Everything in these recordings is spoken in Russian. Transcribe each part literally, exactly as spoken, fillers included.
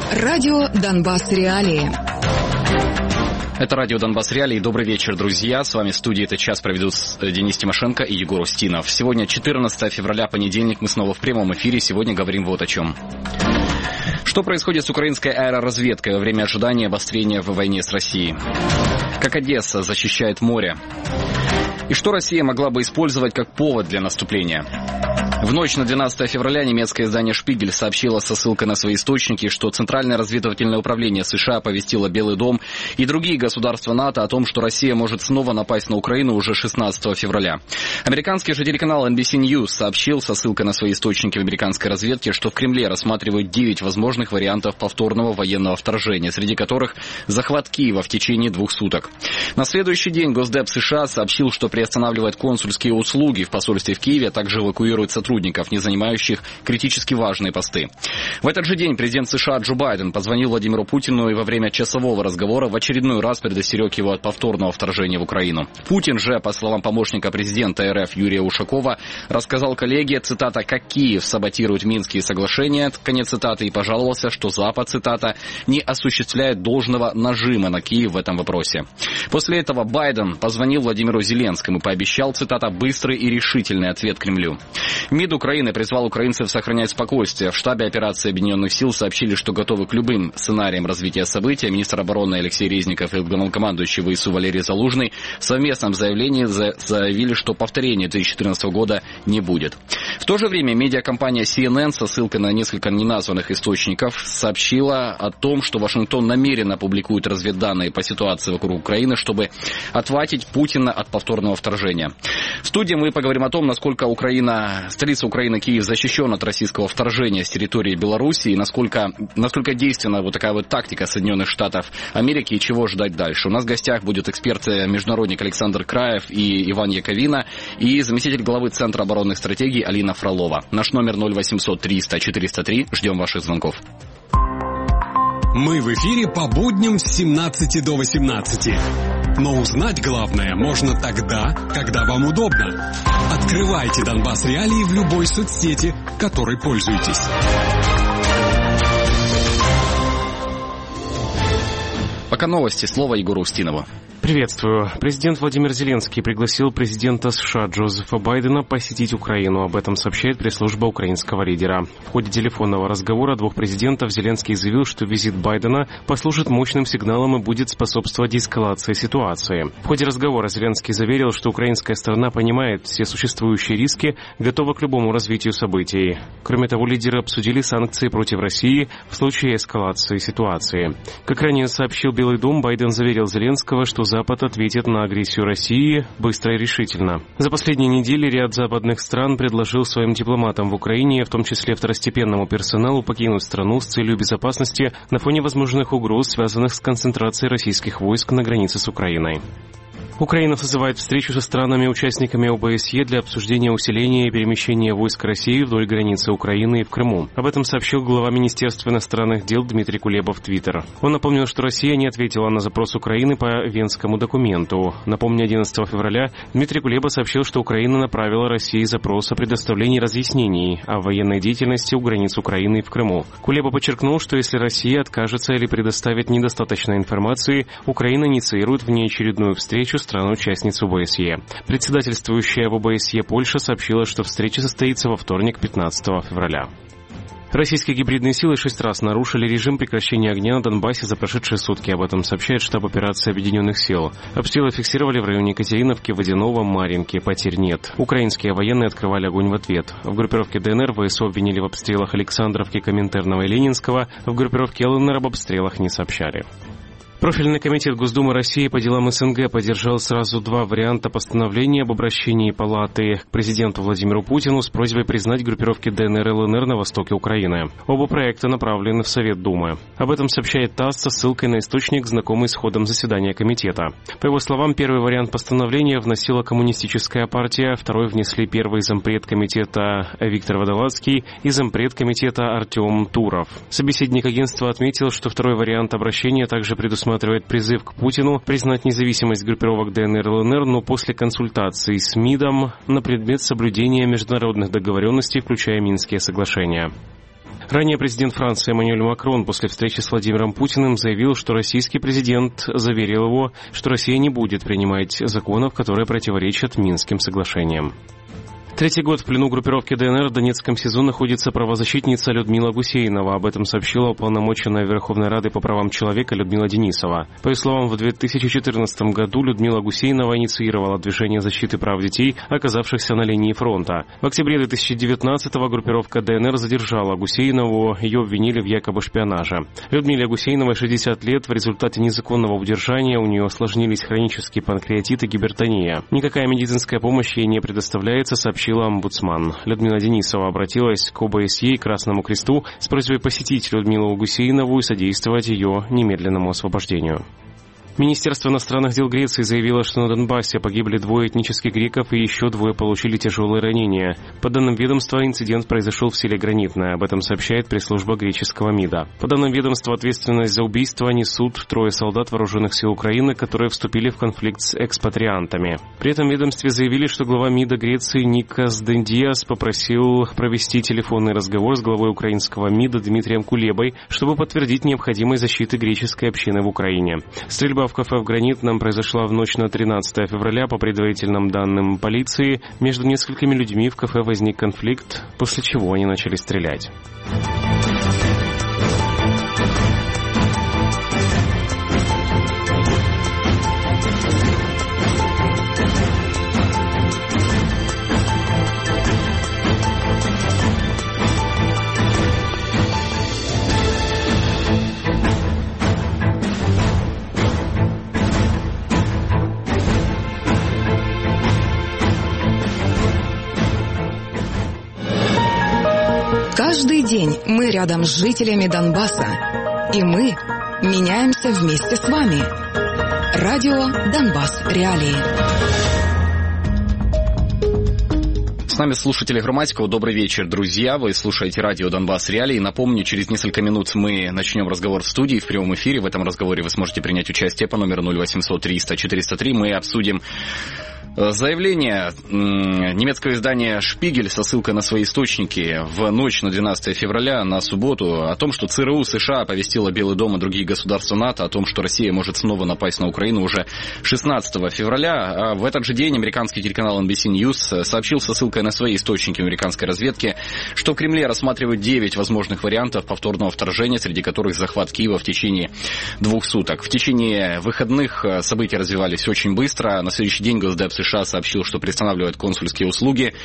Радио «Донбасс Реалии». Это радио «Донбасс Реалии». Добрый вечер, друзья. С вами в студии этот час проведут Денис Тимошенко и Егор Устинов. Сегодня четырнадцатое февраля, понедельник. Мы снова в прямом эфире. Сегодня говорим вот о чем. Что происходит с украинской аэроразведкой во время ожидания обострения в войне с Россией? Как Одесса защищает море? И что Россия могла бы использовать как повод для наступления? В ночь на двенадцатое февраля немецкое издание «Шпигель» сообщило со ссылкой на свои источники, что Центральное разведывательное управление США оповестило Белый дом и другие государства НАТО о том, что Россия может снова напасть на Украину уже шестнадцатого февраля. Американский же телеканал эн би си News сообщил со ссылкой на свои источники в американской разведке, что в Кремле рассматривают девять возможных вариантов повторного военного вторжения, среди которых захват Киева в течение двух суток. На следующий день Госдеп США сообщил, что приостанавливает консульские услуги в посольстве в Киеве, а также эвакуирует сотрудников, не занимающих критически важные посты. В этот же день президент США Джо Байден позвонил Владимиру Путину и во время часового разговора в очередной раз предостерег его от повторного вторжения в Украину. Путин же, по словам помощника президента эр эф Юрия Ушакова, рассказал коллеге, цитата, как Киев саботирует Минские соглашения, конец цитаты, и пожаловался, что Запад, цитата, не осуществляет должного нажима на Киев в этом вопросе. После этого Байден позвонил Владимиру Зеленскому и пообещал, цитата, быстрый и решительный ответ Кремлю. МИД Украины призвал украинцев сохранять спокойствие. В штабе операции Объединенных сил сообщили, что готовы к любым сценариям развития событий. Министр обороны Алексей Резников и главнокомандующий ВСУ Валерий Залужный в совместном заявлении заявили, что повторения две тысячи четырнадцатого года не будет. В то же время медиакомпания си эн эн со ссылкой на несколько неназванных источников сообщила о том, что Вашингтон намеренно публикует разведданные по ситуации вокруг Украины, чтобы отвадить Путина от повторного вторжения. В студии мы поговорим о том, насколько Украина, столица Украины, Киев, защищен от российского вторжения с территории Беларуси и насколько, насколько действенна вот такая вот тактика Соединенных Штатов Америки и чего ждать дальше. У нас в гостях будет эксперт-международник Александр Краев и Иван Яковина и заместитель главы Центра оборонных стратегий Алина Фролова. Наш номер ноль восемьсот триста четыреста три. Ждем ваших звонков. Мы в эфире по будням с семнадцати до восемнадцати. Но узнать главное можно тогда, когда вам удобно. Открывайте Донбасс Реалии в любой соцсети, которой пользуетесь. Пока новости. Слово Егору Устинову. Приветствую. Президент Владимир Зеленский пригласил президента США Джозефа Байдена посетить Украину. Об этом сообщает пресс-служба украинского лидера. В ходе телефонного разговора двух президентов Зеленский заявил, что визит Байдена послужит мощным сигналом и будет способствовать деэскалации ситуации. В ходе разговора Зеленский заверил, что украинская сторона понимает все существующие риски, готова к любому развитию событий. Кроме того, лидеры обсудили санкции против России в случае эскалации ситуации. Как ранее сообщил Белый дом, Байден заверил Зеленского, что Запад ответит на агрессию России быстро и решительно. За последние недели ряд западных стран предложил своим дипломатам в Украине, в том числе второстепенному персоналу, покинуть страну с целью безопасности на фоне возможных угроз, связанных с концентрацией российских войск на границе с Украиной. Украина созывает встречу со странами-участниками о бэ эс е для обсуждения усиления и перемещения войск России вдоль границы Украины и в Крыму. Об этом сообщил глава Министерства иностранных дел Дмитрий Кулеба в Твиттер. Он напомнил, что Россия не ответила на запрос Украины по Венскому документу. Напомню, одиннадцатого февраля Дмитрий Кулеба сообщил, что Украина направила России запрос о предоставлении разъяснений о военной деятельности у границ Украины и в Крыму. Кулеба подчеркнул, что если Россия откажется или предоставит недостаточно информации, Украина инициирует внеочередную встречу стран-участниц о бэ эс е. Председательствующая в о бэ эс е Польша сообщила, что встреча состоится во вторник, пятнадцатого февраля. Российские гибридные силы шесть раз нарушили режим прекращения огня на Донбассе за прошедшие сутки. Об этом сообщает штаб операции Объединенных сил. Обстрелы фиксировали в районе Екатериновки, Водяного, Марьинки. Потерь нет. Украинские военные открывали огонь в ответ. В группировке дэ эн эр ВСУ обвинили в обстрелах Александровки, Коминтерного и Ленинского. В группировке эл эн эр об обстрелах не сообщали. Профильный комитет Госдумы России по делам эс эн гэ поддержал сразу два варианта постановления об обращении Палаты к президенту Владимиру Путину с просьбой признать группировки дэ эн эр и эл эн эр на востоке Украины. Оба проекта направлены в Совет Думы. Об этом сообщает ТАСС со ссылкой на источник, знакомый с ходом заседания комитета. По его словам, первый вариант постановления вносила Коммунистическая партия, второй внесли первый зампред комитета Виктор Водолазский и зампред комитета Артем Туров. Собеседник агентства отметил, что второй вариант обращения также предусматривает призыв к Путину признать независимость группировок дэ эн эр и эл эн эр, но после консультаций с МИДом на предмет соблюдения международных договоренностей, включая Минские соглашения. Ранее президент Франции Эммануэль Макрон после встречи с Владимиром Путиным заявил, что российский президент заверил его, что Россия не будет принимать законов, которые противоречат Минским соглашениям. Третий год в плену группировки ДНР в Донецком СИЗО находится правозащитница Людмила Гусейнова. Об этом сообщила уполномоченная Верховной Рады по правам человека Людмила Денисова. По ее словам, в две тысячи четырнадцатом году Людмила Гусейнова инициировала движение защиты прав детей, оказавшихся на линии фронта. В октябре две тысячи девятнадцатого группировка ДНР задержала Гусейнову, ее обвинили в якобы шпионаже. Людмиле Гусейновой шестьдесят лет, в результате незаконного удержания у нее осложнились хронический панкреатит и гипертония. Никакая медицинская помощь ей не предоставляется, сообщила омбудсман. Людмила Денисова обратилась к ОБСЕ и Красному Кресту с просьбой посетить Людмилу Гусейнову и содействовать ее немедленному освобождению. Министерство иностранных дел Греции заявило, что на Донбассе погибли двое этнических греков и еще двое получили тяжелые ранения. По данным ведомства, инцидент произошел в селе Гранитное. Об этом сообщает пресс-служба греческого МИДа. По данным ведомства, ответственность за убийство несут трое солдат вооруженных сил Украины, которые вступили в конфликт с экспатриантами. При этом в ведомстве заявили, что глава МИДа Греции Никос Дендиас попросил провести телефонный разговор с главой украинского МИДа Дмитрием Кулебой, чтобы подтвердить необходимость защиты греческой общины в Украине. Стрельба в кафе в Гранитном произошла в ночь на тринадцатое февраля. По предварительным данным полиции, между несколькими людьми в кафе возник конфликт, после чего они начали стрелять. Каждый день мы рядом с жителями Донбасса, и мы меняемся вместе с вами. Радио Донбасс Реалии. С нами слушатели Громадского. Добрый вечер, друзья. Вы слушаете радио Донбасс Реалии. Напомню, через несколько минут мы начнем разговор в студии, в прямом эфире. В этом разговоре вы сможете принять участие по номеру ноль восемьсот триста четыреста три. Мы обсудим заявление немецкого издания «Шпигель» со ссылкой на свои источники в ночь на двенадцатое февраля на субботу о том, что ЦРУ США оповестила Белый дом и другие государства НАТО о том, что Россия может снова напасть на Украину уже шестнадцатого февраля. А в этот же день американский телеканал эн би си News сообщил со ссылкой на свои источники американской разведки, что в Кремле рассматривают девять возможных вариантов повторного вторжения, среди которых захват Киева в течение двух суток. В течение выходных события развивались очень быстро. На следующий день Госдеп США США сообщил, что приостанавливает консульские услуги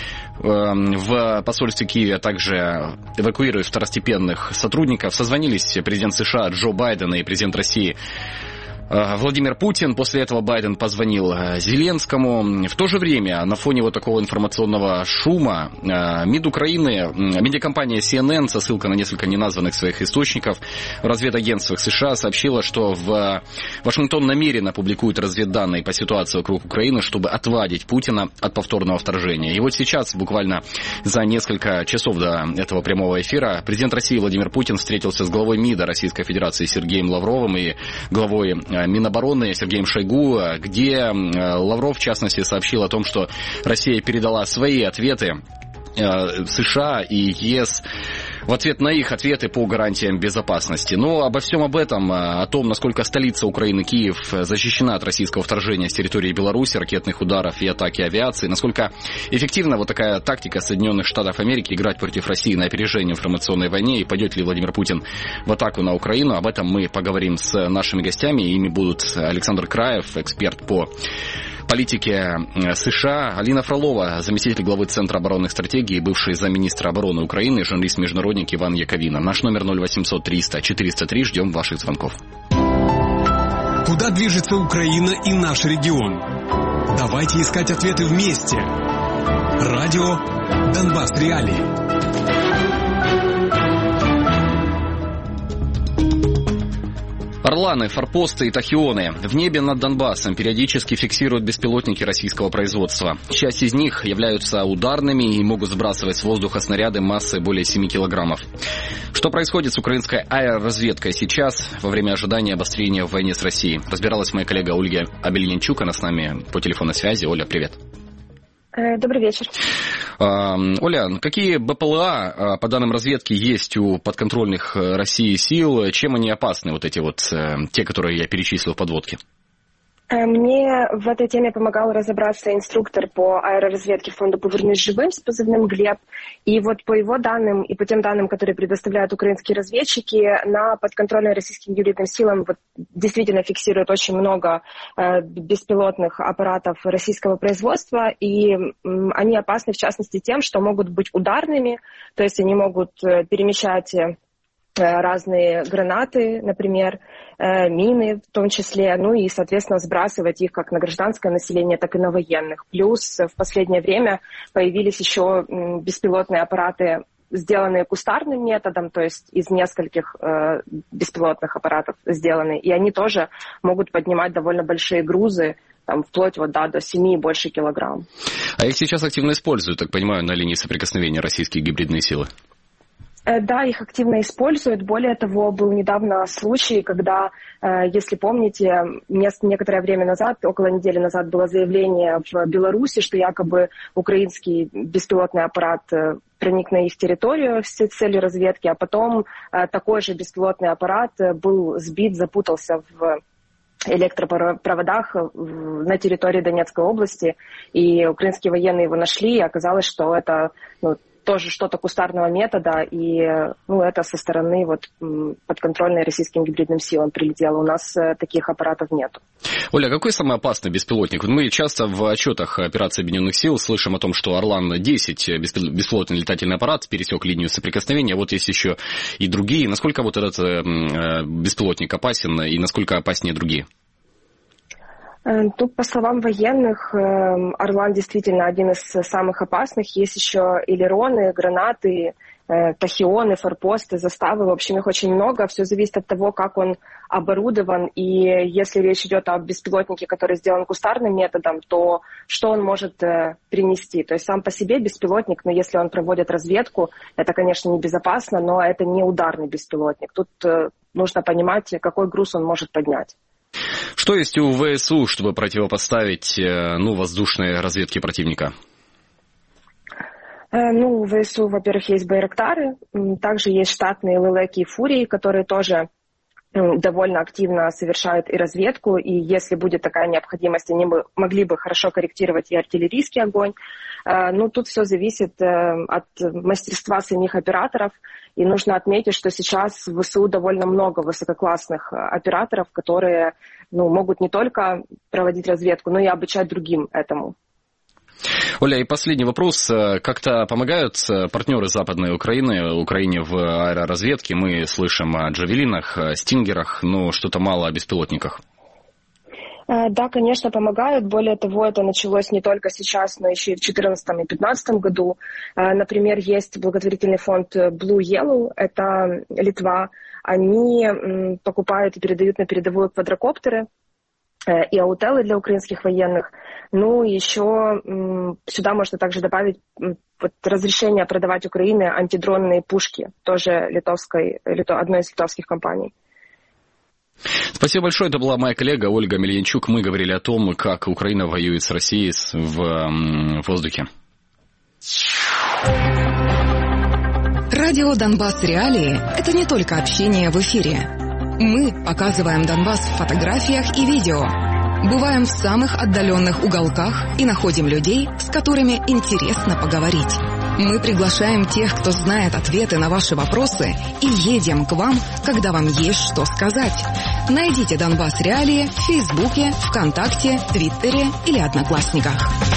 в посольстве Киева, также эвакуируют второстепенных сотрудников. Созвонились президент США Джо Байден и президент России Владимир Путин. После этого Байден позвонил Зеленскому. В то же время, на фоне вот такого информационного шума, МИД Украины, медиакомпания си эн эн со ссылкой на несколько неназванных своих источников в разведагентствах США сообщила, что в Вашингтон намеренно публикует разведданные по ситуации вокруг Украины, чтобы отвадить Путина от повторного вторжения. И вот сейчас, буквально за несколько часов до этого прямого эфира, президент России Владимир Путин встретился с главой МИДа Российской Федерации Сергеем Лавровым и главой Минобороны Сергеем Шойгу, где Лавров, в частности, сообщил о том, что Россия передала свои ответы США и ЕС в ответ на их ответы по гарантиям безопасности. Но обо всем об этом, о том, насколько столица Украины, Киев, защищена от российского вторжения с территории Беларуси, ракетных ударов и атаки авиации, насколько эффективна вот такая тактика Соединенных Штатов Америки играть против России на опережение в информационной войне, и пойдет ли Владимир Путин в атаку на Украину, об этом мы поговорим с нашими гостями. Ими будут Александр Краев, эксперт по политике США, Алина Фролова, заместитель главы Центра оборонных стратегий, бывший замминистра обороны Украины, журналист-международник Иван Яковина. Наш номер ноль восемьсот триста четыреста три. Ждем ваших звонков. Куда движется Украина и наш регион? Давайте искать ответы вместе. Радио Донбасс Реалии. Орланы, форпосты и тахионы в небе над Донбассом периодически фиксируют беспилотники российского производства. Часть из них являются ударными и могут сбрасывать с воздуха снаряды массой более семи килограммов. Что происходит с украинской аэроразведкой сейчас, во время ожидания обострения в войне с Россией? Разбиралась моя коллега Ольга Абельянчук, она с нами по телефонной связи. Оля, привет. Добрый вечер. Оля, какие БПЛА, по данным разведки, есть у подконтрольных России сил? Чем они опасны, вот эти вот, те, которые я перечислил в подводке? Мне в этой теме помогал разобраться инструктор по аэроразведке фонда «Повернись живым» с позывным Глеб. И вот по его данным и по тем данным, которые предоставляют украинские разведчики, на подконтрольные российским гибридным силам вот, действительно фиксируют очень много э, беспилотных аппаратов российского производства. И э, они опасны в частности тем, что могут быть ударными, то есть они могут э, перемещать... Э, разные гранаты, например, мины в том числе, ну и, соответственно, сбрасывать их как на гражданское население, так и на военных. Плюс в последнее время появились еще беспилотные аппараты, сделанные кустарным методом, то есть из нескольких э, беспилотных аппаратов сделаны, и они тоже могут поднимать довольно большие грузы, там, вплоть вот, да, до семи и больше килограмм. А их сейчас активно используют, так понимаю, на линии соприкосновения российские гибридные силы? Да, их активно используют. Более того, был недавно случай, когда, если помните, некоторое время назад, около недели назад, было заявление в Беларуси, что якобы украинский беспилотный аппарат проник на их территорию с целью разведки, а потом такой же беспилотный аппарат был сбит, запутался в электропроводах на территории Донецкой области, и украинские военные его нашли, и оказалось, что это... Ну, тоже что-то кустарного метода, и ну, это со стороны вот, подконтрольной российским гибридным силам прилетело. У нас таких аппаратов нет. Оля, какой самый опасный беспилотник? Мы часто в отчетах операции Объединенных сил слышим о том, что Орлан десять, беспилотный летательный аппарат, пересек линию соприкосновения. Вот есть еще и другие. Насколько вот этот беспилотник опасен и насколько опаснее другие? Тут, по словам военных, Орлан действительно один из самых опасных. Есть еще элероны, гранаты, тахионы, форпосты, заставы. В общем, их очень много. Все зависит от того, как он оборудован. И если речь идет о беспилотнике, который сделан кустарным методом, то что он может принести? То есть сам по себе беспилотник, но если он проводит разведку, это, конечно, небезопасно, но это не ударный беспилотник. Тут нужно понимать, какой груз он может поднять. Что есть у ВСУ, чтобы противопоставить ну, воздушной разведке противника? Ну, у ВСУ, во-первых, есть байрактары, также есть штатные лелеки и фурии, которые тоже довольно активно совершают и разведку, и если будет такая необходимость, они бы, могли бы хорошо корректировать и артиллерийский огонь. Ну, тут все зависит от мастерства самих операторов, и нужно отметить, что сейчас в ВСУ довольно много высококлассных операторов, которые ну, могут не только проводить разведку, но и обучать другим этому. Оля, и последний вопрос. Как-то помогают партнеры Западной Украины, Украине в аэроразведке? Мы слышим о джавелинах, стингерах, но что-то мало о беспилотниках. Да, конечно, помогают. Более того, это началось не только сейчас, но еще и в две тысячи четырнадцатом и две тысячи пятнадцатом году. Например, есть благотворительный фонд Blue Yellow, это Литва. Они покупают и передают на передовую квадрокоптеры и аутелы для украинских военных. Ну, еще сюда можно также добавить вот, разрешение продавать Украине антидронные пушки, тоже литовской, одной из литовских компаний. Спасибо большое. Это была моя коллега Ольга Мельянчук. Мы говорили о том, как Украина воюет с Россией в воздухе. Радио «Донбасс Реалии» — это не только общение в эфире. Мы показываем Донбасс в фотографиях и видео. Бываем в самых отдаленных уголках и находим людей, с которыми интересно поговорить. Мы приглашаем тех, кто знает ответы на ваши вопросы, и едем к вам, когда вам есть что сказать. Найдите «Донбасс Реалии» в Фейсбуке, ВКонтакте, Твиттере или Одноклассниках.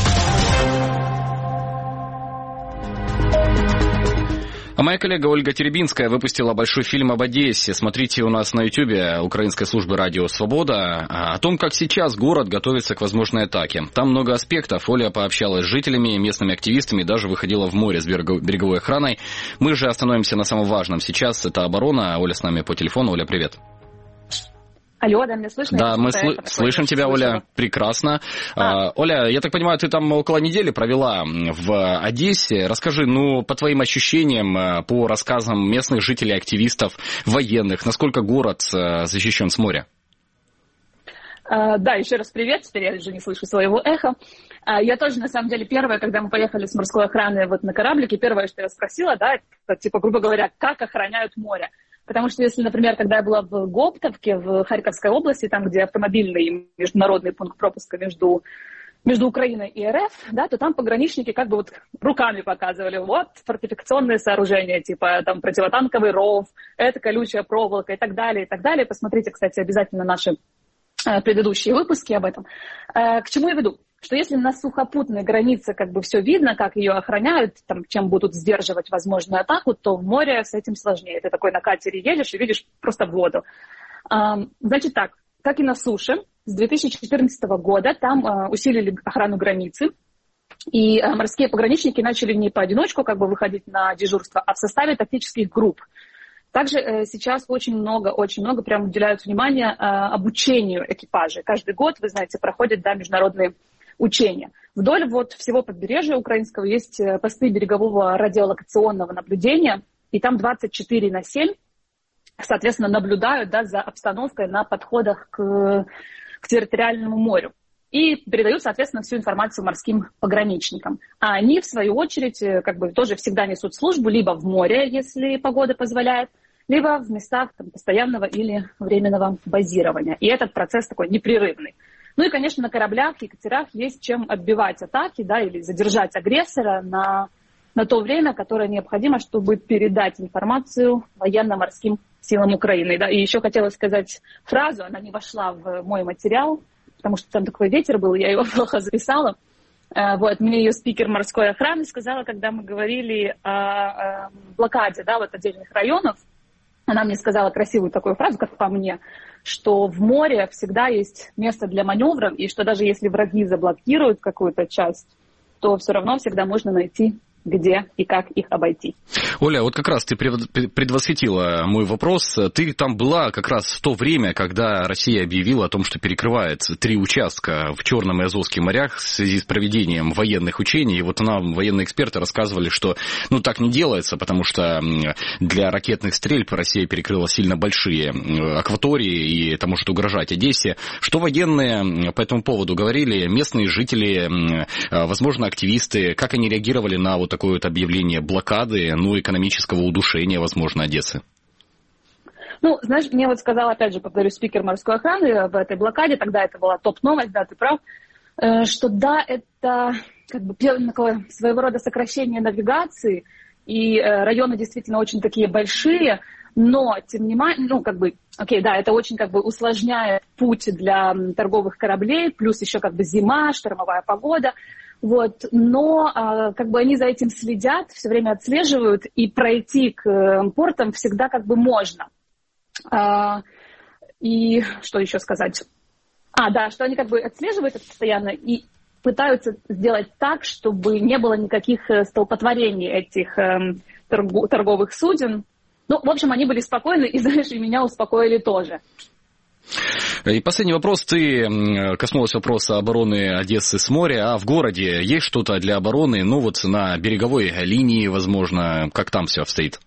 А моя коллега Ольга Теребинская выпустила большой фильм об Одессе. Смотрите у нас на ютубе украинской службы «Радио Свобода» о том, как сейчас город готовится к возможной атаке. Там много аспектов. Оля пообщалась с жителями, местными активистами, даже выходила в море с береговой охраной. Мы же остановимся на самом важном. Сейчас это оборона. Оля с нами по телефону. Оля, привет. Алло, да, меня слышно? Да, мы сл- слышим тебя, Оля, слышала. Прекрасно. А. Оля, я так понимаю, ты там около недели провела в Одессе. Расскажи, ну, по твоим ощущениям, по рассказам местных жителей, активистов, военных, насколько город защищен с моря? А, да, еще раз привет, теперь я уже не слышу своего эха. Я тоже, на самом деле, первая, когда мы поехали с морской охраны вот на кораблике, первое, что я спросила, да, это, типа, грубо говоря, как охраняют море. Потому что если, например, когда я была в Гоптовке, в Харьковской области, там, где автомобильный международный пункт пропуска между, между Украиной и РФ, да, то там пограничники как бы вот руками показывали, вот, фортификационные сооружения, типа, там, противотанковый ров, это колючая проволока и так далее, и так далее. Посмотрите, кстати, обязательно наши э, предыдущие выпуски об этом. Э, к чему я веду? Что если на сухопутной границе как бы все видно, как ее охраняют, там, чем будут сдерживать возможную атаку, то в море с этим сложнее. Ты такой на катере едешь и видишь просто воду. А, значит так, как и на суше, с две тысячи четырнадцатого года там а, усилили охрану границы, и а, морские пограничники начали не поодиночку как бы выходить на дежурство, а в составе тактических групп. Также э, сейчас очень много, очень много прям уделяют внимание э, обучению экипажей. Каждый год, вы знаете, проходят, да, международные учения. Вдоль вот всего побережья украинского есть посты берегового радиолокационного наблюдения, и там двадцать четыре на семь, соответственно, наблюдают, да, за обстановкой на подходах к, к территориальному морю. И передают, соответственно, всю информацию морским пограничникам. А они, в свою очередь, как бы тоже всегда несут службу либо в море, если погода позволяет, либо в местах там, постоянного или временного базирования. И этот процесс такой непрерывный. Ну и, конечно, на кораблях и катерах есть чем отбивать атаки, да, или задержать агрессора на, на то время, которое необходимо, чтобы передать информацию военно-морским силам Украины. Да. И еще хотела сказать фразу, она не вошла в мой материал, потому что там такой ветер был, я его плохо записала. Вот, мне ее спикер морской охраны сказала, когда мы говорили о, о блокаде, да, вот отдельных районов. Она мне сказала красивую такую фразу, как по мне, что в море всегда есть место для маневров, и что даже если враги заблокируют какую-то часть, то все равно всегда можно найти, где и как их обойти. Оля, вот как раз ты предвосхитила мой вопрос. Ты там была как раз в то время, когда Россия объявила о том, что перекрывает три участка в Черном и Азовском морях в связи с проведением военных учений. И вот нам военные эксперты рассказывали, что ну, так не делается, потому что для ракетных стрельб Россия перекрыла сильно большие акватории, и это может угрожать Одессе. Что военные по этому поводу говорили? Местные жители, возможно, активисты, как они реагировали на вот такое вот объявление блокады, ну, экономического удушения, возможно, Одессы? Ну, знаешь, мне вот сказал, опять же, повторю, спикер морской охраны об этой блокаде, тогда это была топ-новость, да, ты прав, что да, это как бы такое своего рода сокращение навигации, и районы действительно очень такие большие, но, тем не менее, ну, как бы, окей, да, это очень как бы усложняет путь для торговых кораблей, плюс еще как бы зима, штормовая погода. Вот, но а, как бы они за этим следят, все время отслеживают, и пройти к э, портам всегда как бы можно. А, и что еще сказать? А, да, что они как бы отслеживают это постоянно и пытаются сделать так, чтобы не было никаких столпотворений этих э, торгу, торговых суден. Ну, в общем, они были спокойны, и, знаешь, и меня успокоили тоже. И последний вопрос. Ты коснулась вопроса обороны Одессы с моря. А в городе есть что-то для обороны? Ну, вот на береговой линии, возможно. Как там все обстоит?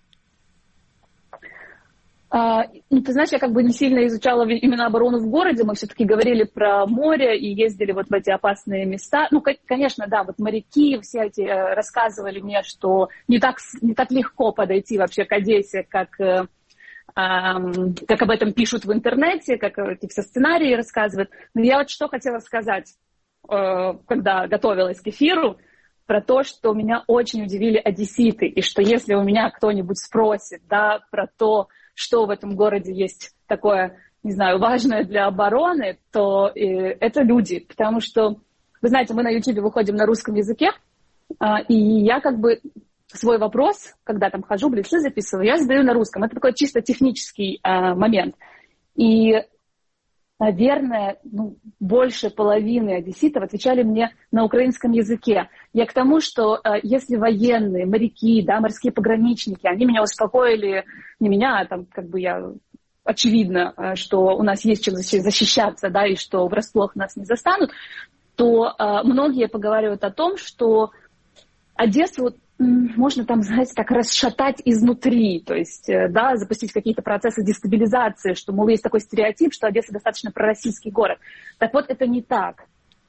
А, ну, ты знаешь, я как бы не сильно изучала именно оборону в городе. Мы все-таки говорили про море и ездили вот в эти опасные места. Ну, конечно, да, вот моряки все эти рассказывали мне, что не так, не так легко подойти вообще к Одессе, как... как об этом пишут в интернете, как эти все сценарии рассказывают. Но я вот что хотела сказать, когда готовилась к эфиру, про то, что меня очень удивили одесситы, и что если у меня кто-нибудь спросит, да, про то, что в этом городе есть такое, не знаю, важное для обороны, то это люди. Потому что, вы знаете, мы на YouTube выходим на русском языке, и я как бы... свой вопрос, когда там хожу, блицы записываю, я задаю на русском. Это такой чисто технический э, момент. И, наверное, ну, больше половины одесситов отвечали мне на украинском языке. Я к тому, что э, если военные, моряки, да, морские пограничники, они меня успокоили, не меня, а там как бы я... очевидно, э, что у нас есть чем защищаться, да, и что врасплох нас не застанут, то э, многие поговаривают о том, что Одессу можно там, знаете, так расшатать изнутри, то есть, да, запустить какие-то процессы дестабилизации, что, мол, есть такой стереотип, что Одесса достаточно пророссийский город. Так вот, это не так.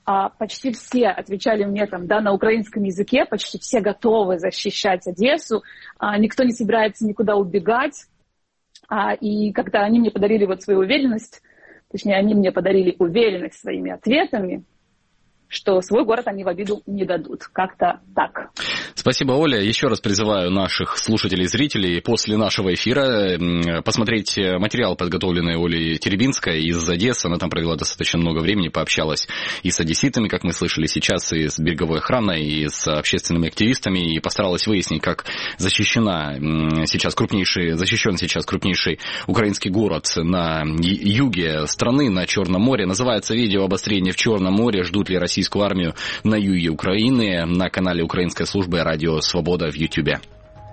А почти все отвечали мне там, да, на украинском языке, почти все готовы защищать Одессу, а, никто не собирается никуда убегать. А, и когда они мне подарили вот свою уверенность, точнее, они мне подарили уверенность своими ответами, что свой город они в обиду не дадут. Как-то так. Спасибо, Оля. Еще раз призываю наших слушателей и зрителей после нашего эфира посмотреть материал, подготовленный Олей Теребинской из Одессы. Она там провела достаточно много времени, пообщалась и с одесситами, как мы слышали сейчас, и с береговой охраной, и с общественными активистами, и постаралась выяснить, как защищена сейчас крупнейший, защищен сейчас крупнейший украинский город на юге страны, на Черном море. Называется видео «Обострение в Черном море. Ждут ли Россию российскую армию на юге Украины» на канале Украинской службы «Радио Свобода» в Ютьюбе.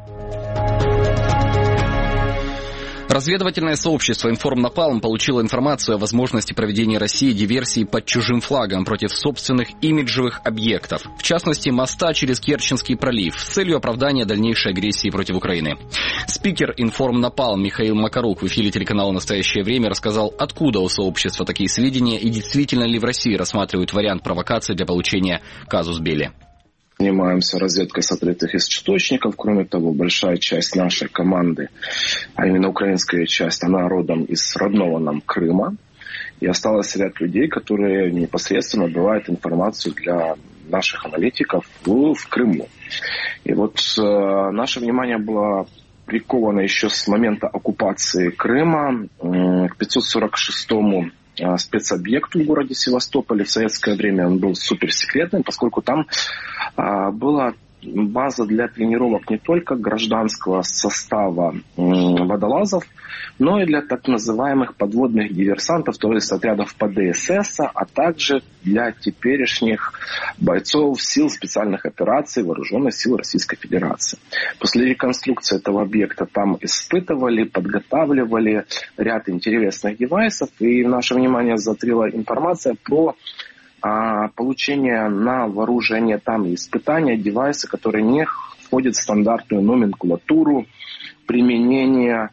Разведывательное сообщество «Информнапалм» получило информацию о возможности проведения России диверсии под чужим флагом против собственных имиджевых объектов, в частности, моста через Керченский пролив, с целью оправдания дальнейшей агрессии против Украины. Спикер «Информнапалм» Михаил Макарук в эфире телеканала «Настоящее время» рассказал, откуда у сообщества такие сведения и действительно ли в России рассматривают вариант провокации для получения казус белли. Занимаемся разведкой сокрытых источников. Кроме того, большая часть нашей команды, а именно украинская часть, она родом из родного нам Крыма. И осталось ряд людей, которые непосредственно добывают информацию для наших аналитиков в, в Крыму. И вот э, наше внимание было приковано еще с момента оккупации Крыма э, к пятьсот сорок шестому спецобъекту в городе Севастополе. В советское время он был суперсекретным, поскольку там а, была база для тренировок не только гражданского состава м, водолазов, но и для так называемых подводных диверсантов, то есть отрядов ПДСС, а также для теперешних бойцов сил специальных операций Вооруженных сил Российской Федерации. После реконструкции этого объекта там испытывали, подготавливали ряд интересных девайсов, и наше внимание затрила информация про а, получение на вооружение там и испытания девайса, которые не входят в стандартную номенклатуру применения,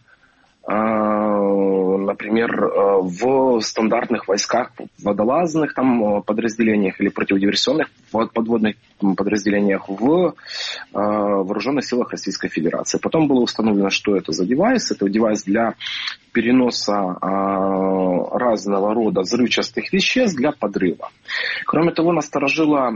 например, в стандартных войсках, водолазных там подразделениях или противодиверсионных подводных подразделениях в Вооруженных силах Российской Федерации. Потом было установлено, что это за девайс. Это девайс для переноса разного рода взрывчатых веществ для подрыва. Кроме того, насторожило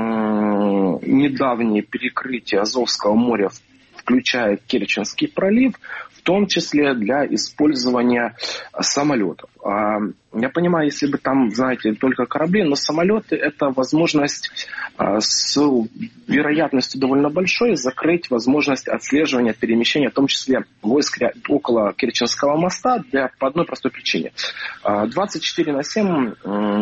недавнее перекрытие Азовского моря, включая Керченский пролив, в том числе для использования самолетов. Я понимаю, если бы там, знаете, только корабли, но самолеты – это возможность с вероятностью довольно большой закрыть возможность отслеживания, перемещения, в том числе войск около Керченского моста, для, по одной простой причине. двадцать четыре на семь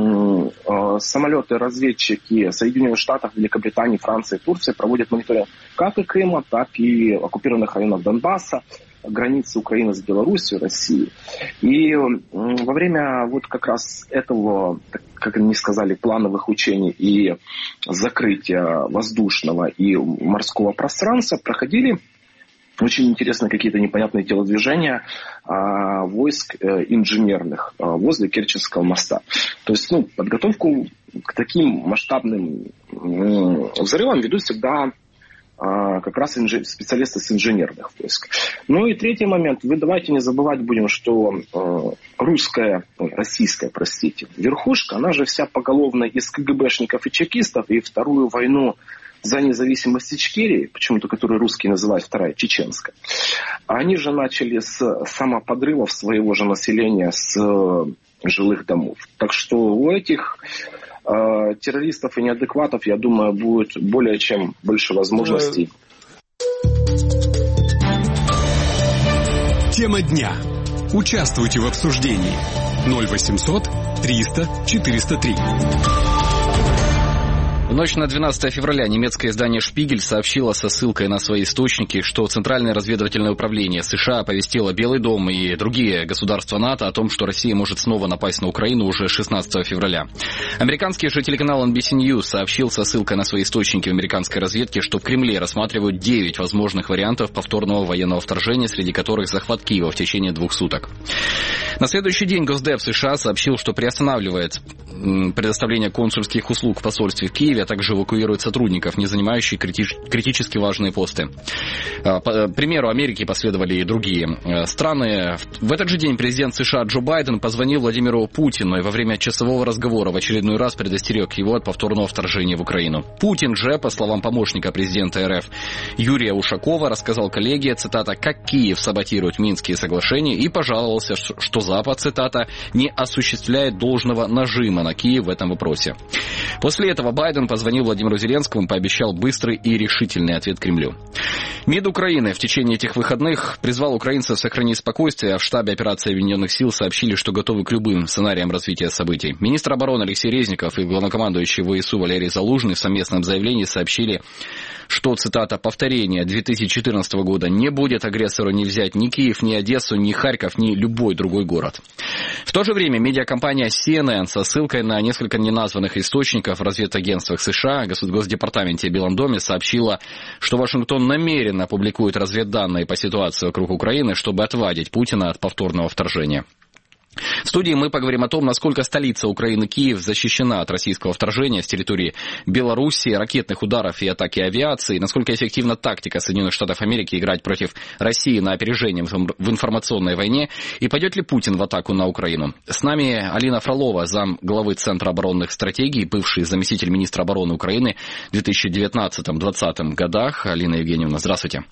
самолеты-разведчики Соединенных Штатов, Великобритании, Франции, Турции проводят мониторинг как и Крыма, так и оккупированных районов Донбасса, границы Украины с Белоруссией, Россией. И во время вот как раз этого, как они сказали, плановых учений и закрытия воздушного и морского пространства проходили очень интересные какие-то непонятные телодвижения а, войск а, инженерных а, возле Керченского моста. То есть, ну, подготовку к таким масштабным м- взрывам ведут всегда как раз инж... специалисты с инженерных войск. Ну и третий момент. Вы давайте не забывать будем, что э, русская, российская, простите, верхушка, она же вся поголовно из КГБшников и чекистов, и вторую войну за независимость Ичкерии, почему-то которую русские называют вторая, чеченская, они же начали с самоподрывов своего же населения с э, жилых домов. Так что у этих террористов и неадекватов, я думаю, будет более чем больше возможностей. Тема дня. Участвуйте в обсуждении. ноль восемьсот триста четыреста три. В ночь на двенадцатое февраля немецкое издание «Шпигель» сообщило со ссылкой на свои источники, что Центральное разведывательное управление США оповестило Белый дом и другие государства НАТО о том, что Россия может снова напасть на Украину уже шестнадцатого февраля. Американский же телеканал эн би си News сообщил со ссылкой на свои источники в американской разведке, что в Кремле рассматривают девять возможных вариантов повторного военного вторжения, среди которых захват Киева в течение двух суток. На следующий день Госдеп США сообщил, что приостанавливает предоставления консульских услуг в посольстве в Киеве, а также эвакуирует сотрудников, не занимающих критически важные посты. По примеру Америки последовали и другие страны. В этот же день президент США Джо Байден позвонил Владимиру Путину и во время часового разговора в очередной раз предостерег его от повторного вторжения в Украину. Путин же, по словам помощника президента РФ Юрия Ушакова, рассказал коллеге, цитата, как Киев саботирует Минские соглашения и пожаловался, что Запад, цитата, не осуществляет должного нажима на Киев в этом вопросе. После этого Байден позвонил Владимиру Зеленскому и пообещал быстрый и решительный ответ Кремлю. МИД Украины в течение этих выходных призвал украинцев сохранить спокойствие, а в штабе операции Объединенных сил сообщили, что готовы к любым сценариям развития событий. Министр обороны Алексей Резников и главнокомандующий ВСУ Валерий Залужный в совместном заявлении сообщили, что, цитата, повторение две тысячи четырнадцатого года не будет агрессору не взять ни Киев, ни Одессу, ни Харьков, ни любой другой город. В то же время медиакомпания си эн эн со ссылкой на несколько неназванных источников в разведагентствах США, Госдепартаменте и Белом доме сообщила, что Вашингтон намеренно публикует разведданные по ситуации вокруг Украины, чтобы отвадить Путина от повторного вторжения. В студии мы поговорим о том, насколько столица Украины Киев защищена от российского вторжения с территории Белоруссии, ракетных ударов и атаки авиации, насколько эффективна тактика Соединенных Штатов Америки играть против России на опережение в информационной войне, и пойдет ли Путин в атаку на Украину. С нами Алина Фролова, зам главы Центра оборонных стратегий, бывший заместитель министра обороны Украины в две тысячи девятнадцатом-двадцатом годах. Алина Евгеньевна, здравствуйте.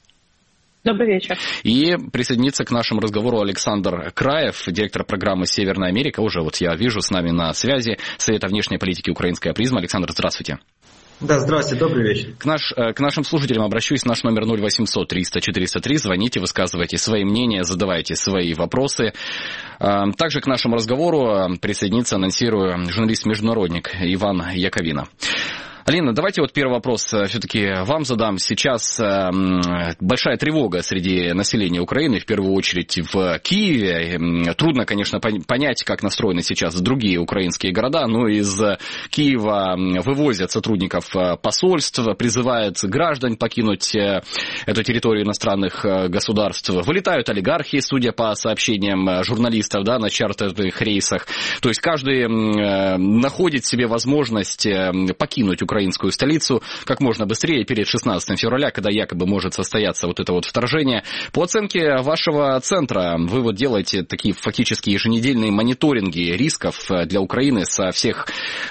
Добрый вечер. И присоединится к нашему разговору Александр Краев, директор программы «Северная Америка». Уже вот я вижу с нами на связи Совета внешней политики «Украинская призма». Александр, здравствуйте. Да, здравствуйте, добрый вечер. К, наш, к нашим слушателям обращусь. Наш номер ноль восемьсот триста четыреста три. Звоните, высказывайте свои мнения, задавайте свои вопросы. Также к нашему разговору присоединится, анонсирую, журналист-международник Иван Яковина. Алина, давайте вот первый вопрос все-таки вам задам. Сейчас большая тревога среди населения Украины, в первую очередь в Киеве. Трудно, конечно, понять, как настроены сейчас другие украинские города, но из Киева вывозят сотрудников посольств, призывают граждан покинуть эту территорию иностранных государств. Вылетают олигархи, судя по сообщениям журналистов, да, на чартерных рейсах. То есть каждый находит себе возможность покинуть Украину. Украинскую столицу как можно быстрее перед шестнадцатым февраля, когда якобы может состояться вот это вот вторжение. По оценке вашего центра, вы вот делаете такие фактически еженедельные мониторинги рисков для Украины со всех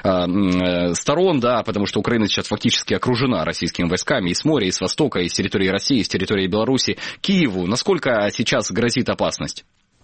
э, сторон, да, потому что Украина сейчас фактически окружена российскими войсками и с моря, и с востока, и с территории России, и с территории Беларуси. Киеву насколько сейчас грозит опасность?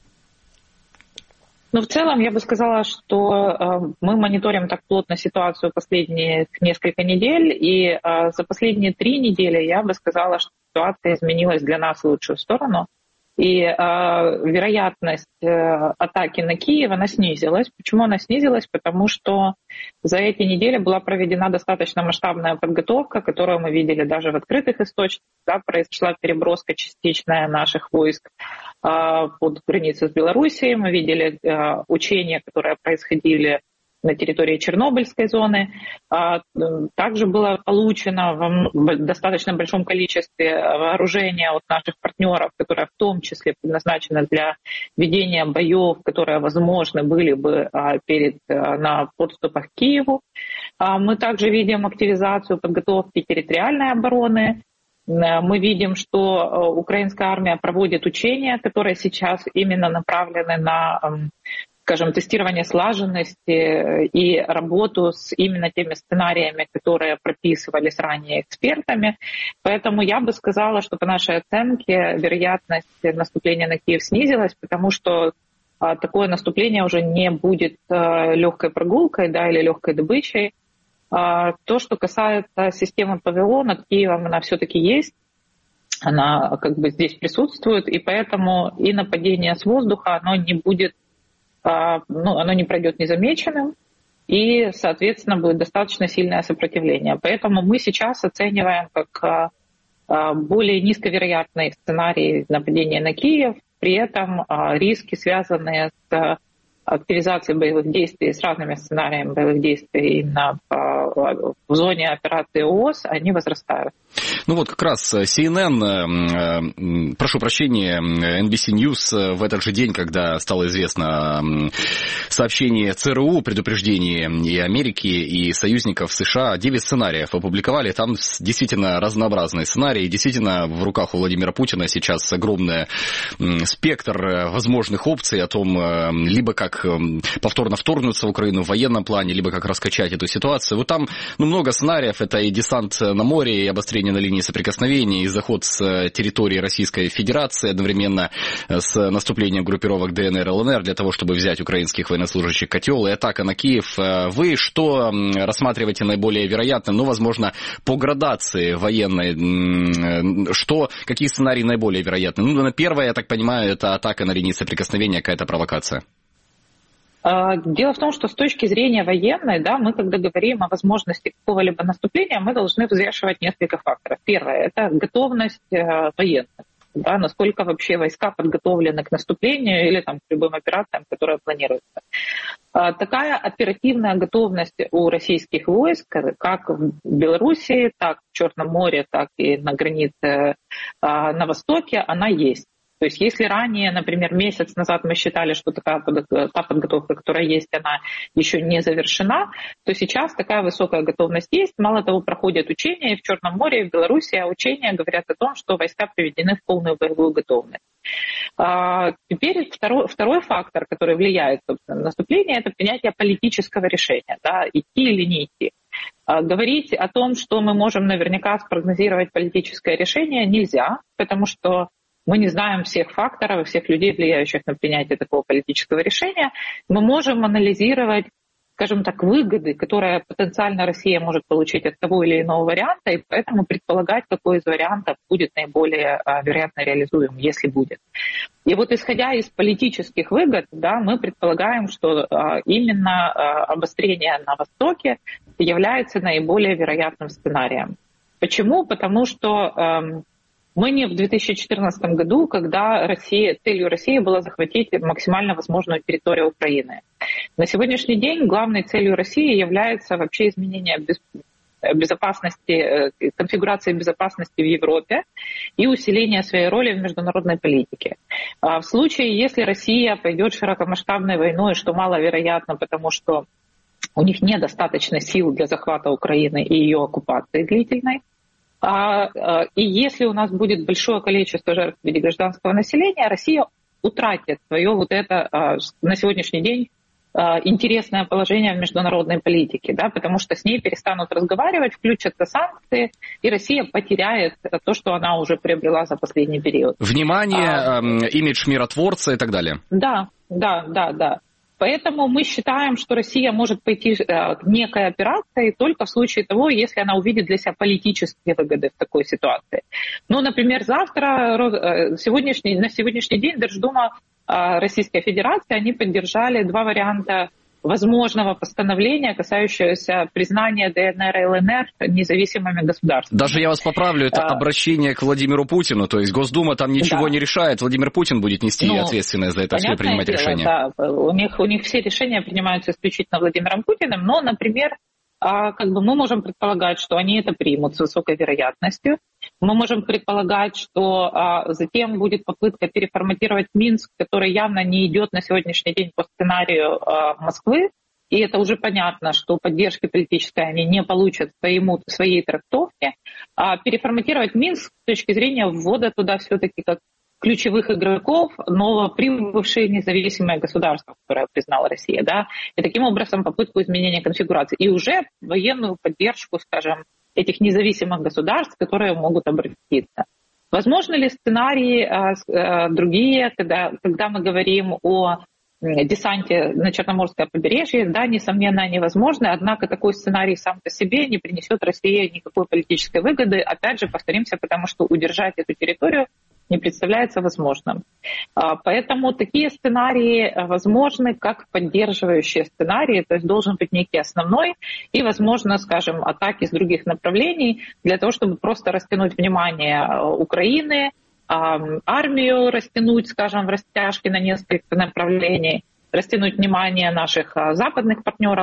Ну, в целом, я бы сказала, что э, мы мониторим так плотно ситуацию последние несколько недель, и э, за последние три недели я бы сказала, что ситуация изменилась для нас в лучшую сторону. И э, вероятность э, атаки на Киев, она снизилась. Почему она снизилась? Потому что за эти недели была проведена достаточно масштабная подготовка, которую мы видели даже в открытых источниках. Да, произошла переброска частичная наших войск э, под границу с Белоруссией. Мы видели э, учения, которые происходили на территории Чернобыльской зоны. Также было получено в достаточно большом количестве вооружения от наших партнеров, которое в том числе предназначено для ведения боев, которые возможны были бы перед, на подступах к Киеву. Мы также видим активизацию подготовки территориальной обороны. Мы видим, что украинская армия проводит учения, которые сейчас именно направлены на, скажем, тестирование слаженности и работу с именно теми сценариями, которые прописывались ранее экспертами. Поэтому я бы сказала, что по нашей оценке вероятность наступления на Киев снизилась, потому что такое наступление уже не будет легкой прогулкой, да, или легкой добычей. То, что касается системы ПВО, над Киевом она все-таки есть. Она как бы здесь присутствует, и поэтому и нападение с воздуха, оно не будет, ну, оно не пройдет незамеченным, и, соответственно, будет достаточно сильное сопротивление. Поэтому мы сейчас оцениваем как более низковероятный сценарий нападения на Киев, при этом риски, связанные с активизацией боевых действий, с разными сценариями боевых действий на в зоне операции ООС, они возрастают. Ну вот как раз си эн эн, прошу прощения, эн би си News в этот же день, когда стало известно сообщение ЦРУ, предупреждение и Америки, и союзников США, девять сценариев опубликовали. Там действительно разнообразные сценарии. Действительно, в руках у Владимира Путина сейчас огромный спектр возможных опций о том, либо как повторно вторгнуться в Украину в военном плане, либо как раскачать эту ситуацию. Вот там ну, много сценариев. Это и десант на море, и обострение на линии соприкосновения, и заход с территории Российской Федерации одновременно с наступлением группировок дэ эн эр эл эн эр для того, чтобы взять украинских военнослужащих котел и атака на Киев. Вы что рассматриваете наиболее вероятным? Ну, возможно, по градации военной, что, какие сценарии наиболее вероятны? Ну, на первое, я так понимаю, это атака на линии соприкосновения, какая-то провокация. Дело в том, что с точки зрения военной, да, мы, когда говорим о возможности какого-либо наступления, мы должны взвешивать несколько факторов. Первое – это готовность военных. Да, насколько вообще войска подготовлены к наступлению или там, к любым операциям, которые планируются. Такая оперативная готовность у российских войск, как в Белоруссии, так в Черном море, так и на границе на востоке, она есть. То есть если ранее, например, месяц назад мы считали, что такая та подготовка, которая есть, она еще не завершена, то сейчас такая высокая готовность есть. Мало того, проходят учения и в Черном море, и в Беларуси, а учения говорят о том, что войска приведены в полную боевую готовность. А теперь второй, второй фактор, который влияет, собственно, на наступление, это принятие политического решения, да, идти или не идти. А говорить о том, что мы можем наверняка спрогнозировать политическое решение, нельзя, потому что мы не знаем всех факторов, всех людей, влияющих на принятие такого политического решения. Мы можем анализировать, скажем так, выгоды, которые потенциально Россия может получить от того или иного варианта, и поэтому предполагать, какой из вариантов будет наиболее вероятно реализуем, если будет. И вот исходя из политических выгод, да, мы предполагаем, что именно обострение на Востоке является наиболее вероятным сценарием. Почему? Потому что мы не в две тысячи четырнадцатом году, когда Россия, целью России было захватить максимально возможную территорию Украины. На сегодняшний день главной целью России является вообще изменение безопасности, конфигурации безопасности в Европе и усиление своей роли в международной политике. В случае, если Россия пойдет широкомасштабной войной, что маловероятно, потому что у них недостаточно сил для захвата Украины и ее оккупации длительной, и если у нас будет большое количество жертв в виде гражданского населения, Россия утратит свое вот это на сегодняшний день интересное положение в международной политике, да, потому что с ней перестанут разговаривать, включатся санкции, и Россия потеряет то, что она уже приобрела за последний период. Внимание, а, имидж миротворца и так далее. Да, да, да, да. Поэтому мы считаем, что Россия может пойти к некой операции только в случае того, если она увидит для себя политические выгоды в такой ситуации. Ну, например, завтра, сегодняшний, на сегодняшний день Держдума Российской Федерации, они поддержали два варианта возможного постановления, касающегося признания дэ эн эр и эл эн эр независимыми государствами. Даже я вас поправлю, это а... обращение к Владимиру Путину, то есть Госдума там ничего да. не решает, Владимир Путин будет нести ну, ответственность за это все, принимать дело, решения. Да. У них, у них все решения принимаются исключительно Владимиром Путиным, но, например, как бы мы можем предполагать, что они это примут с высокой вероятностью. Мы можем предполагать, что а, затем будет попытка переформатировать Минск, который явно не идет на сегодняшний день по сценарию а, Москвы. И это уже понятно, что поддержки политической они не получат своему, своей трактовке. А переформатировать Минск с точки зрения ввода туда все-таки как ключевых игроков, новоприбывшие независимое государство, которое признала Россия, да, и таким образом попытку изменения конфигурации. И уже военную поддержку, скажем, этих независимых государств, которые могут обратиться. Возможно ли сценарии а, а, другие, когда, когда мы говорим о десанте на Черноморское побережье? Да, несомненно, они возможны, однако такой сценарий сам по себе не принесет России никакой политической выгоды. Опять же, повторимся, потому что удержать эту территорию не представляется возможным. Поэтому такие сценарии возможны как поддерживающие сценарии, то есть должен быть некий основной и, возможно, скажем, атаки с других направлений для того, чтобы просто растянуть внимание Украины, армию растянуть, скажем, в растяжке на несколько направлений, растянуть внимание наших западных партнеров.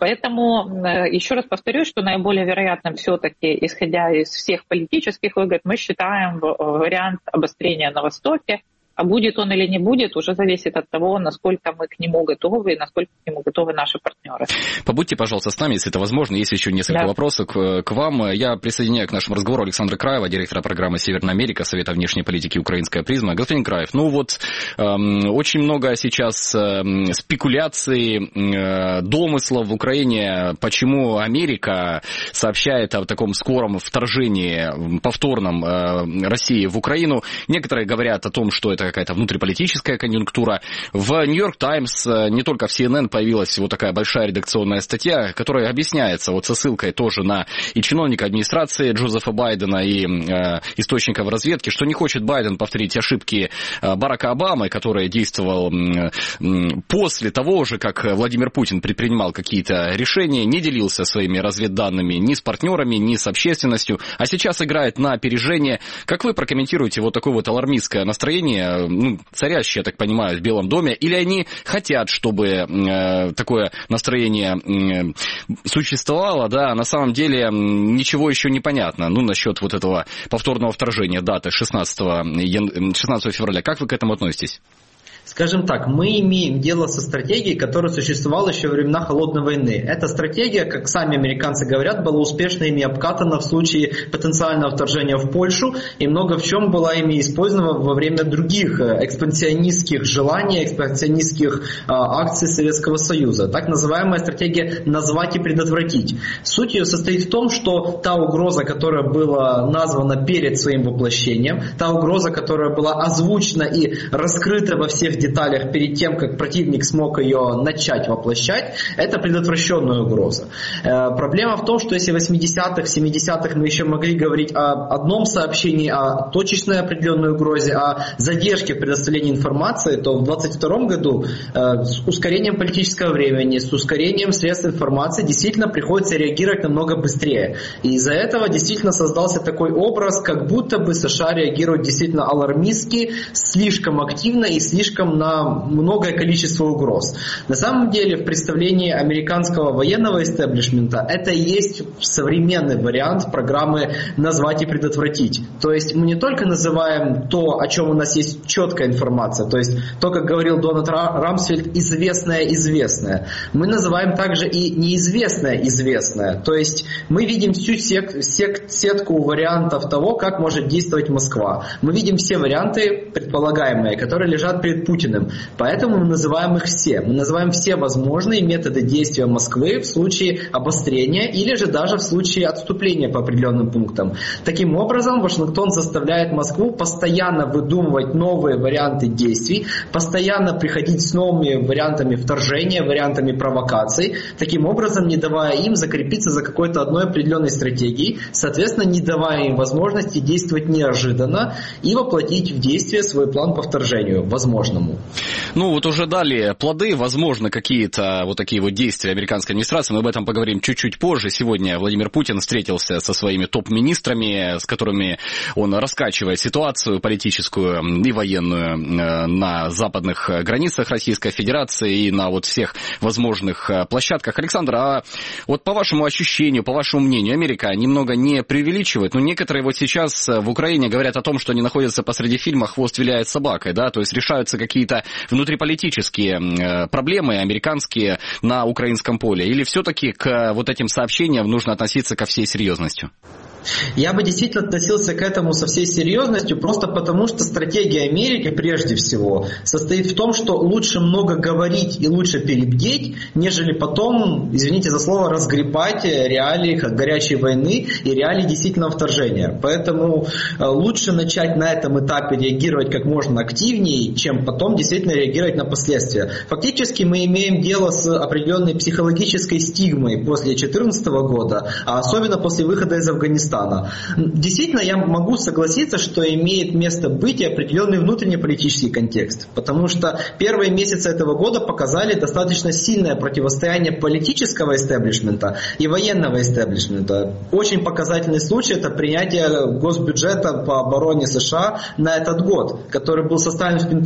Поэтому еще раз повторюсь, что наиболее вероятным все-таки, исходя из всех политических выгод, мы считаем вариант обострения на Востоке. А будет он или не будет, уже зависит от того, насколько мы к нему готовы и насколько к нему готовы наши партнеры. Побудьте, пожалуйста, с нами, если это возможно. Есть еще несколько да. вопросов к, к вам. Я присоединяю к нашему разговору Александра Краева, директора программы «Северная Америка», Совета внешней политики «Украинская призма». Господин Краев, ну вот эм, очень много сейчас эм, спекуляций, э, домыслов в Украине, почему Америка сообщает о таком скором вторжении, повторном э, России в Украину. Некоторые говорят о том, что это какая-то внутриполитическая конъюнктура. В Нью-Йорк Таймс, не только в Си Эн Эн, появилась вот такая большая редакционная статья, которая объясняется вот со ссылкой тоже на и чиновника администрации Джозефа Байдена, и э, источников разведки, что не хочет Байден повторить ошибки э, Барака Обамы, который действовал э, э, после того же, как Владимир Путин предпринимал какие-то решения, не делился своими разведданными ни с партнерами, ни с общественностью, а сейчас играет на опережение. Как вы прокомментируете вот такое вот алармистское настроение, ну, царящие, я так понимаю, в Белом доме, или они хотят, чтобы э, такое настроение э, существовало, да, а на самом деле ничего еще не понятно, ну, насчет вот этого повторного вторжения даты шестнадцатого февраля. Как вы к этому относитесь? Скажем так, мы имеем дело со стратегией, которая существовала еще во времена Холодной войны. Эта стратегия, как сами американцы говорят, была успешно ими обкатана в случае потенциального вторжения в Польшу и много в чем была ими использована во время других экспансионистских желаний, экспансионистских а, акций Советского Союза. Так называемая стратегия «назвать и предотвратить». Суть ее состоит в том, что та угроза, которая была названа перед своим воплощением, та угроза, которая была озвучена и раскрыта во всех деталях перед тем, как противник смог ее начать воплощать, это предотвращенная угроза. Э, проблема в том, что если в восьмидесятых, семидесятых мы еще могли говорить о одном сообщении, о точечной определенной угрозе, о задержке в предоставлении информации, то в двадцать втором году э, с ускорением политического времени, с ускорением средств информации действительно приходится реагировать намного быстрее. И из-за этого действительно создался такой образ, как будто бы США реагируют действительно алармистски, слишком активно и слишком на многое количество угроз. На самом деле в представлении американского военного истеблишмента это и есть современный вариант программы «назвать и предотвратить». То есть мы не только называем то, о чем у нас есть четкая информация, то есть то, как говорил Дональд Рамсфельд, известное-известное. Мы называем также и неизвестное-известное. То есть мы видим всю сек- сек- сетку вариантов того, как может действовать Москва. Мы видим все варианты предполагаемые, которые лежат перед Путиным. Поэтому мы называем их все. Мы называем все возможные методы действия Москвы в случае обострения или же даже в случае отступления по определенным пунктам. Таким образом, Вашингтон заставляет Москву постоянно выдумывать новые варианты действий, постоянно приходить с новыми вариантами вторжения, вариантами провокаций, таким образом не давая им закрепиться за какой-то одной определенной стратегией, соответственно, не давая им возможности действовать неожиданно и воплотить в действие свой план по вторжению, возможному. Ну, вот уже дали плоды, возможно, какие-то вот такие вот действия американской администрации. Мы об этом поговорим чуть-чуть позже. Сегодня Владимир Путин встретился со своими топ-министрами, с которыми он раскачивает ситуацию политическую и военную на западных границах Российской Федерации и на вот всех возможных площадках. Александр, а вот по вашему ощущению, по вашему мнению, Америка немного не преувеличивает? Ну, некоторые вот сейчас в Украине говорят о том, что они находятся посреди фильма «Хвост виляет собакой», да, то есть решаются какие-то внутриполитические проблемы американские на украинском поле? Или все-таки к вот этим сообщениям нужно относиться ко всей серьезностью? Я бы действительно относился к этому со всей серьезностью, просто потому что стратегия Америки прежде всего состоит в том, что лучше много говорить и лучше перебдеть, нежели потом, извините за слово, разгребать реалии горячей войны и реалии действительного вторжения. Поэтому лучше начать на этом этапе реагировать как можно активнее, чем потом действительно реагировать на последствия. Фактически мы имеем дело с определенной психологической стигмой после две тысячи четырнадцатого года, а особенно после выхода из Афганистана. Действительно, я могу согласиться, что имеет место быть и определенный внутреннеполитический контекст, потому что первые месяцы этого года показали достаточно сильное противостояние политического истеблишмента и военного истеблишмента. Очень показательный случай – это принятие госбюджета по обороне США на этот год, который был составлен в Пентагоне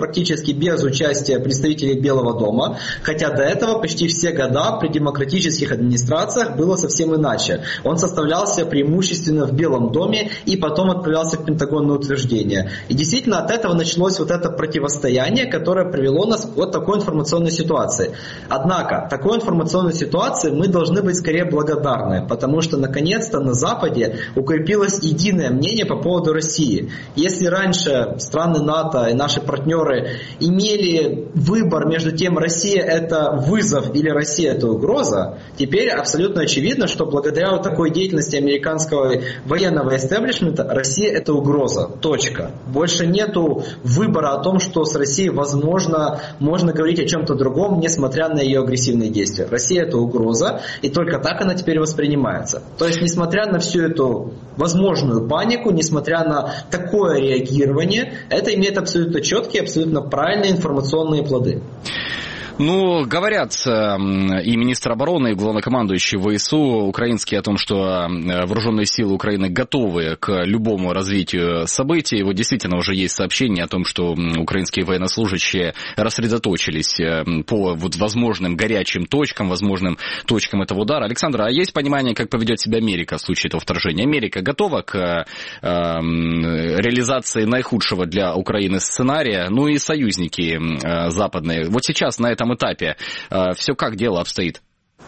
практически без участия представителей Белого дома, хотя до этого почти все года при демократических администрациях было совсем иначе. Он составлялся преимущественно в Белом доме и потом отправлялся в Пентагон на утверждение. И действительно от этого началось вот это противостояние, которое привело нас к вот такой информационной ситуации. Однако, такой информационной ситуации мы должны быть скорее благодарны, потому что наконец-то на Западе укрепилось единое мнение по поводу России. Если раньше страны НАТО и наши партнеры имели выбор между тем, Россия это вызов или Россия это угроза, теперь абсолютно очевидно, что благодаря вот такой деятельности американского военного истеблишмента Россия это угроза. Точка. Больше нету выбора о том, что с Россией возможно можно говорить о чем-то другом, несмотря на ее агрессивные действия. Россия это угроза, и только так она теперь воспринимается. То есть, несмотря на всю эту возможную панику, несмотря на такое реагирование, это имеет абсолютно четкие, абсолютно правильные информационные плоды. Ну, говорят и министр обороны, и главнокомандующий ВСУ украинские о том, что вооруженные силы Украины готовы к любому развитию событий. Вот действительно уже есть сообщение о том, что украинские военнослужащие рассредоточились по вот возможным горячим точкам, возможным точкам этого удара. Александр, а есть понимание, как поведет себя Америка в случае этого вторжения? Америка готова к э, реализации наихудшего для Украины сценария? Ну и союзники э, западные. Вот сейчас на этом этапе э, все как дело обстоит?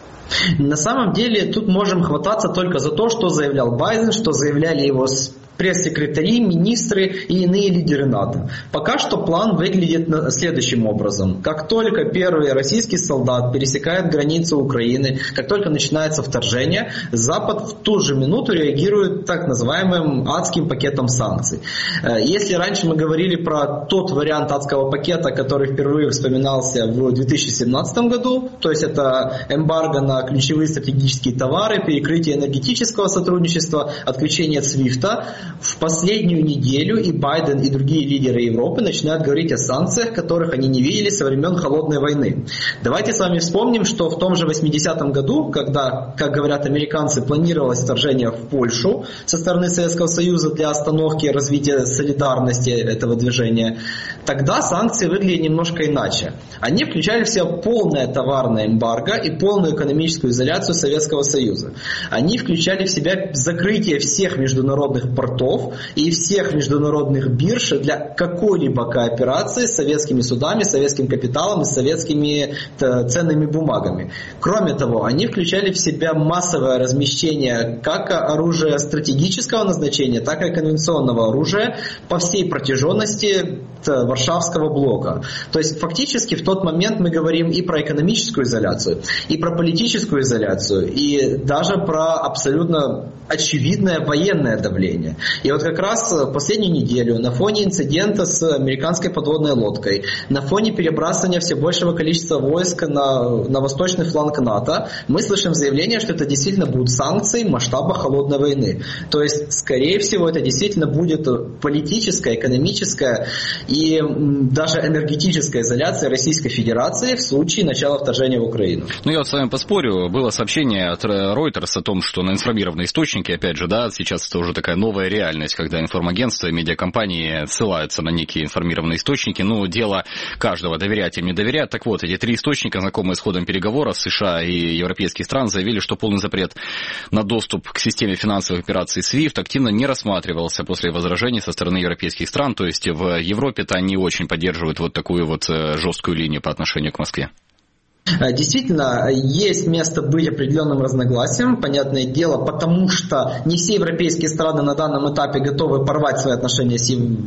На самом деле тут можем хвататься только за то, что заявлял Байден, что заявляли его пресс-секретари, министры и иные лидеры НАТО. Пока что план выглядит следующим образом. Как только первый российский солдат пересекает границу Украины, как только начинается вторжение, Запад в ту же минуту реагирует так называемым адским пакетом санкций. Если раньше мы говорили про тот вариант адского пакета, который впервые вспоминался в две тысячи семнадцатом году, то есть это эмбарго на ключевые стратегические товары, перекрытие энергетического сотрудничества, отключение свифта, в последнюю неделю и Байден, и другие лидеры Европы начинают говорить о санкциях, которых они не видели со времен Холодной войны. Давайте с вами вспомним, что в том же восьмидесятом году, когда, как говорят американцы, планировалось вторжение в Польшу со стороны Советского Союза для остановки развития солидарности этого движения, тогда санкции выглядели немножко иначе. Они включали в себя полное товарное эмбарго и полную экономическую изоляцию Советского Союза. Они включали в себя закрытие всех международных портов и всех международных бирж для какой-либо кооперации с советскими судами, советским капиталом и советскими ценными бумагами. Кроме того, они включали в себя массовое размещение как оружия стратегического назначения, так и конвенционного оружия по всей протяженности Варшавского блока. То есть фактически в тот момент мы говорим и про экономическую изоляцию, и про политическую изоляцию, и даже про абсолютно очевидное военное давление. И вот как раз последнюю неделю на фоне инцидента с американской подводной лодкой, на фоне перебрасывания все большего количества войск на, на восточный фланг НАТО, мы слышим заявление, что это действительно будут санкции масштаба холодной войны. То есть, скорее всего, это действительно будет политическая, экономическая и даже энергетическая изоляция Российской Федерации в случае начала вторжения в Украину. Ну, я вот с вами поспорю. Было сообщение от Reuters о том, что на информированные источники, опять же, да, сейчас это уже такая новая реальность, когда информагентства и медиакомпании ссылаются на некие информированные источники. Ну, дело каждого, доверять им, не доверять. Так вот, эти три источника, знакомые с ходом переговоров США и европейских стран, заявили, что полный запрет на доступ к системе финансовых операций свифт активно не рассматривался после возражений со стороны европейских стран. То есть в Европе-то они очень поддерживают вот такую вот жесткую линию по отношению к Москве. Действительно, есть место быть определенным разногласиям, понятное дело, потому что не все европейские страны на данном этапе готовы порвать свои отношения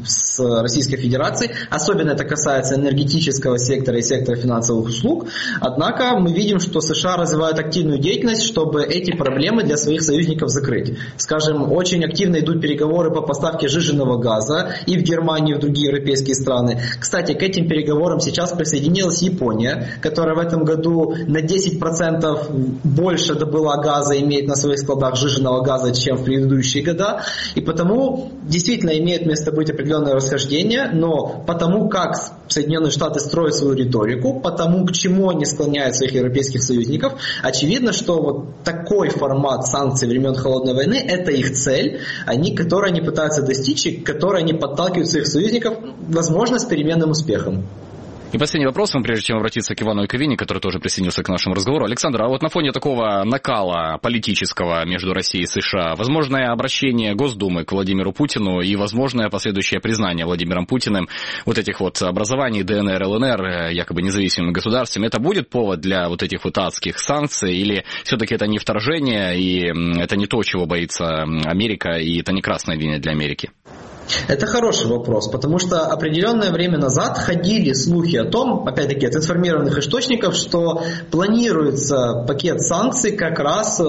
с Российской Федерацией, особенно это касается энергетического сектора и сектора финансовых услуг, однако мы видим, что США развивают активную деятельность, чтобы эти проблемы для своих союзников закрыть. Скажем, очень активно идут переговоры по поставке сжиженного газа и в Германию, и в другие европейские страны. Кстати, к этим переговорам сейчас присоединилась Япония, которая в этом году на десять процентов больше добыла газа, имеет на своих складах сжиженного газа, чем в предыдущие года. И потому действительно имеет место быть определенное расхождение, но потому как Соединенные Штаты строят свою риторику, потому к чему они склоняют своих европейских союзников, очевидно, что вот такой формат санкций времен Холодной войны – это их цель, они, которой они пытаются достичь, и к которой они подталкивают своих союзников, возможно, с переменным успехом. И последний вопрос, прежде чем обратиться к Ивану Яковине, который тоже присоединился к нашему разговору. Александр, а вот на фоне такого накала политического между Россией и США, возможное обращение Госдумы к Владимиру Путину и возможное последующее признание Владимиром Путиным вот этих вот образований ДНР, ЛНР, якобы независимыми государствами, это будет повод для вот этих вот адских санкций, или все-таки это не вторжение, и это не то, чего боится Америка, и это не красная линия для Америки? Это хороший вопрос, потому что определенное время назад ходили слухи о том, опять-таки от информированных источников, что планируется пакет санкций как раз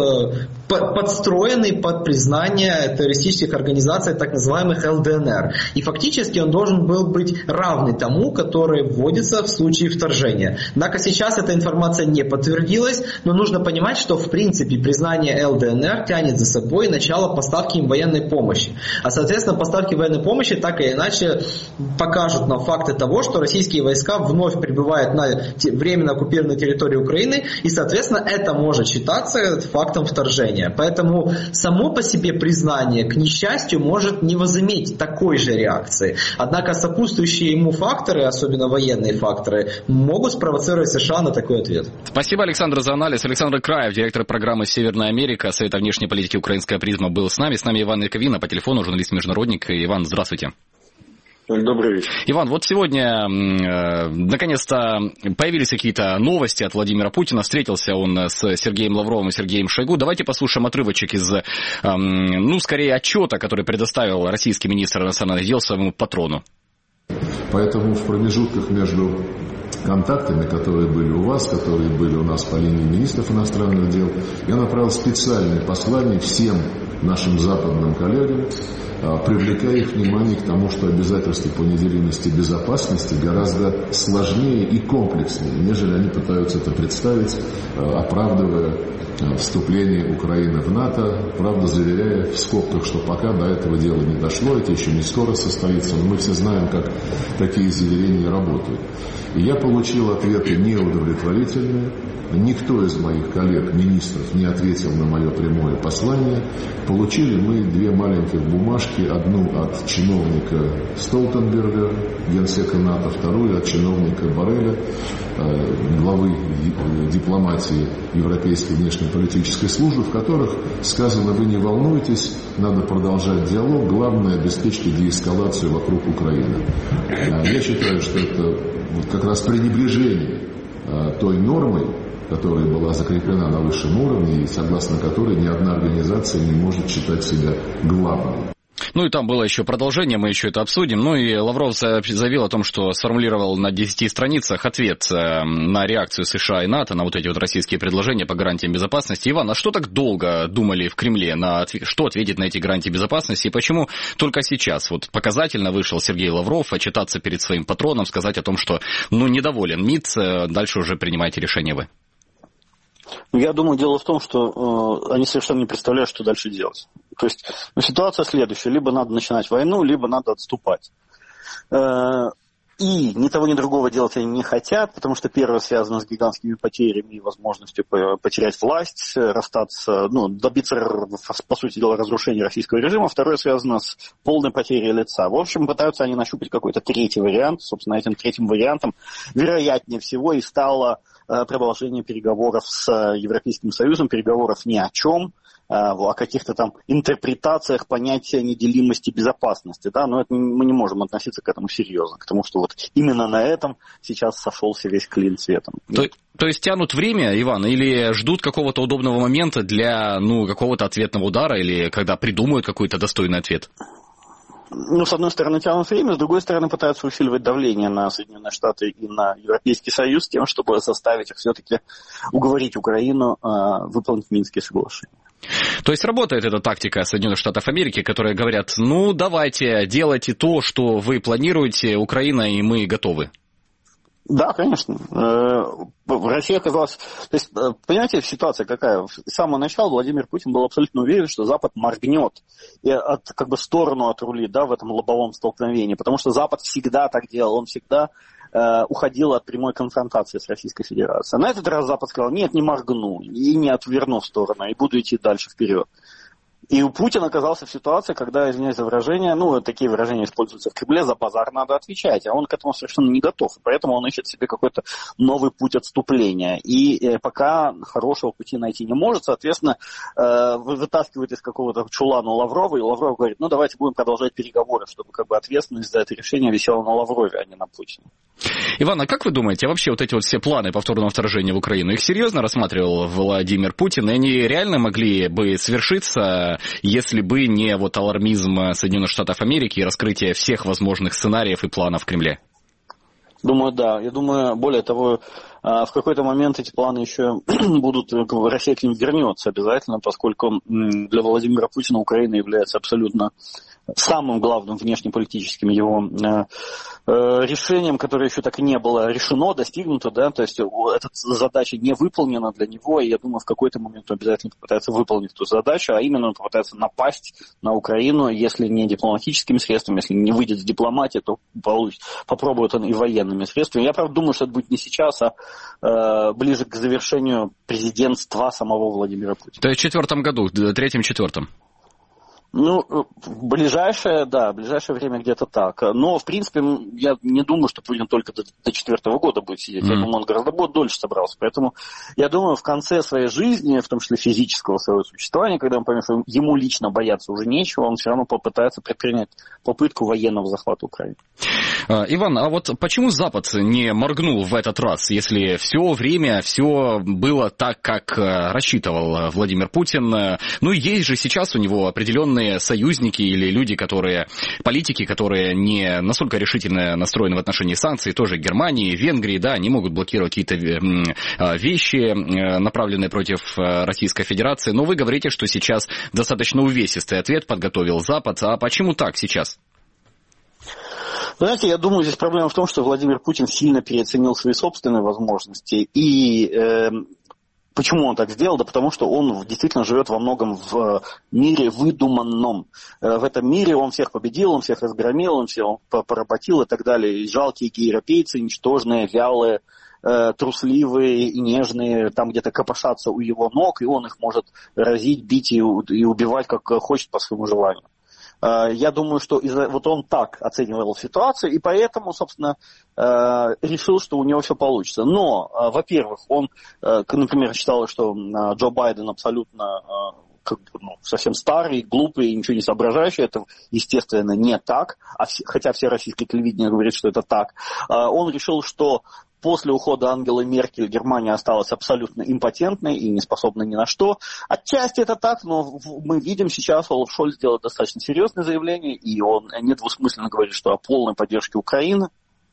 подстроенный под признание террористических организаций, так называемых эл дэ эн эр. И фактически он должен был быть равный тому, который вводится в случае вторжения. Однако сейчас эта информация не подтвердилась, но нужно понимать, что в принципе признание эл дэ эн эр тянет за собой начало поставки им военной помощи. А соответственно поставки военной помощи так или иначе покажут нам факты того, что российские войска вновь прибывают на временно оккупированной территории Украины, и соответственно это может считаться фактом вторжения. Поэтому само по себе признание, к несчастью, может не возыметь такой же реакции. Однако сопутствующие ему факторы, особенно военные факторы, могут спровоцировать США на такой ответ. Спасибо, Александр, за анализ. Александр Краев, директор программы «Северная Америка», Совета внешней политики «Украинская призма», был с нами. С нами Иван Яковина по телефону, журналист-международник. Иван, здравствуйте. Добрый вечер. Иван, вот сегодня э, наконец-то появились какие-то новости от Владимира Путина. Встретился он с Сергеем Лавровым и Сергеем Шойгу. Давайте послушаем отрывочек из, э, ну, скорее, отчета, который предоставил российский министр иностранных дел своему патрону. Поэтому в промежутках между контактами, которые были у вас, которые были у нас по линии министров иностранных дел, я направил специальное послание всем нашим западным коллегам, привлекая их внимание к тому, что обязательства по неделимости безопасности гораздо сложнее и комплекснее, нежели они пытаются это представить, оправдывая вступление Украины в НАТО, правда заверяя в скобках, что пока до этого дела не дошло, это еще не скоро состоится, но мы все знаем, как такие заверения работают. И я получил ответы неудовлетворительные. Никто из моих коллег-министров не ответил на мое прямое послание. Получили мы две маленьких бумажки. Одну от чиновника Столтенберга, генсека НАТО, вторую от чиновника Борреля, главы дипломатии Европейской внешнеполитической службы, в которых сказано: вы не волнуйтесь, надо продолжать диалог, главное обеспечить деэскалацию вокруг Украины. Я считаю, что это как раз пренебрежение той нормой, которая была закреплена на высшем уровне и согласно которой ни одна организация не может считать себя главной. Ну и там было еще продолжение, мы еще это обсудим. Ну и Лавров заявил о том, что сформулировал на десяти страницах ответ на реакцию США и НАТО, на вот эти вот российские предложения по гарантиям безопасности. Иван, а что так долго думали в Кремле, на ответ, что ответить на эти гарантии безопасности, и почему только сейчас вот показательно вышел Сергей Лавров отчитаться перед своим патроном, сказать о том, что ну недоволен МИД, дальше уже принимайте решение вы? Я думаю, дело в том, что э, они совершенно не представляют, что дальше делать. То есть ну, ситуация следующая. Либо надо начинать войну, либо надо отступать. Э, и ни того, ни другого делать они не хотят, потому что первое связано с гигантскими потерями и возможностью потерять власть, расстаться, ну, добиться, по сути дела, разрушения российского режима. Второе связано с полной потерей лица. В общем, пытаются они нащупать какой-то третий вариант. Собственно, этим третьим вариантом, вероятнее всего, и стало продолжение переговоров с Европейским Союзом, переговоров ни о чем, о каких-то там интерпретациях понятия неделимости безопасности, да, но это мы не можем относиться к этому серьезно, к тому, что вот именно на этом сейчас сошелся весь клин цветом. То, то есть тянут время, Иван, или ждут какого-то удобного момента для, ну, какого-то ответного удара, или когда придумают какой-то достойный ответ? Ну, с одной стороны, тянут время, с другой стороны, пытаются усиливать давление на Соединенные Штаты и на Европейский Союз тем, чтобы заставить их все-таки уговорить Украину э, выполнить Минские соглашения. То есть работает эта тактика Соединенных Штатов Америки, которые говорят: ну, давайте, делайте то, что вы планируете, Украина и мы готовы. Да, конечно. Россия оказалась... То есть, понимаете, ситуация какая? С самого начала Владимир Путин был абсолютно уверен, что Запад моргнет и от, как бы, сторону отрулит, да, в этом лобовом столкновении, потому что Запад всегда так делал, он всегда э, уходил от прямой конфронтации с Российской Федерацией. А на этот раз Запад сказал: нет, не моргну и не отверну в сторону, и буду идти дальше вперед. И Путин оказался в ситуации, когда, извиняюсь за выражение, ну, такие выражения используются в Кремле, за базар надо отвечать, а он к этому совершенно не готов. И поэтому он ищет себе какой-то новый путь отступления. И э, пока хорошего пути найти не может, соответственно, э, вытаскивает из какого-то чулана Лаврова, и Лавров говорит: ну, давайте будем продолжать переговоры, чтобы как бы ответственность за это решение висела на Лаврове, а не на Путине. Иван, а как вы думаете, а вообще вот эти вот все планы повторного вторжения в Украину, их серьезно рассматривал Владимир Путин, и они реально могли бы свершиться, если бы не вот алармизм Соединенных Штатов Америки и раскрытие всех возможных сценариев и планов в Кремле? Думаю, да. Я думаю, более того, в какой-то момент эти планы еще будут, Россия к ним вернется обязательно, поскольку для Владимира Путина Украина является абсолютно самым главным внешнеполитическим его э, э, решением, которое еще так и не было решено, достигнуто, да, то есть эта задача не выполнена для него, и я думаю, в какой-то момент он обязательно попытается выполнить эту задачу, а именно он попытается напасть на Украину, если не дипломатическими средствами, если не выйдет с дипломатии, то получит, попробует он и военными средствами. Я, правда, думаю, что это будет не сейчас, а э, ближе к завершению президентства самого Владимира Путина. То есть в четвертом году, третьем-четвертом? Ну, в ближайшее, да, в ближайшее время где-то так. Но, в принципе, я не думаю, что Путин только до, до четвертого года будет сидеть. Mm. Я думаю, он гораздо дольше собрался. Поэтому я думаю, в конце своей жизни, в том числе физического своего существования, когда он поймет, что ему лично бояться уже нечего, он все равно попытается предпринять попытку военного захвата Украины. Иван, а вот почему Запад не моргнул в этот раз, если все время все было так, как рассчитывал Владимир Путин? Ну, есть же сейчас у него определенные союзники или люди, которые, политики, которые не настолько решительно настроены в отношении санкций, тоже Германии, Венгрии, да, они могут блокировать какие-то вещи, направленные против Российской Федерации. Но вы говорите, что сейчас достаточно увесистый ответ подготовил Запад. А почему так сейчас? Вы знаете, я думаю, здесь проблема в том, что Владимир Путин сильно переоценил свои собственные возможности. И э, почему он так сделал? Да потому что он действительно живет во многом в мире выдуманном. Э, в этом мире он всех победил, он всех разгромил, он всех поработил и так далее. И жалкие европейцы, ничтожные, вялые, э, трусливые и нежные, там где-то копошатся у его ног, и он их может разить, бить и, и убивать, как хочет по своему желанию. Я думаю, что из-за, вот он так оценивал ситуацию, и поэтому, собственно, решил, что у него все получится. Но, во-первых, он, например, считал, что Джо Байден абсолютно как бы, ну, совсем старый, глупый, ничего не соображающий. Это, естественно, не так, а все, хотя все российские телевидения говорят, что это так. Он решил, что после ухода Ангелы Меркель Германия осталась абсолютно импотентной и не способна ни на что. Отчасти это так, но мы видим сейчас, Олаф Шольц делает достаточно серьезное заявление, и он недвусмысленно говорит, что о полной поддержке Украины.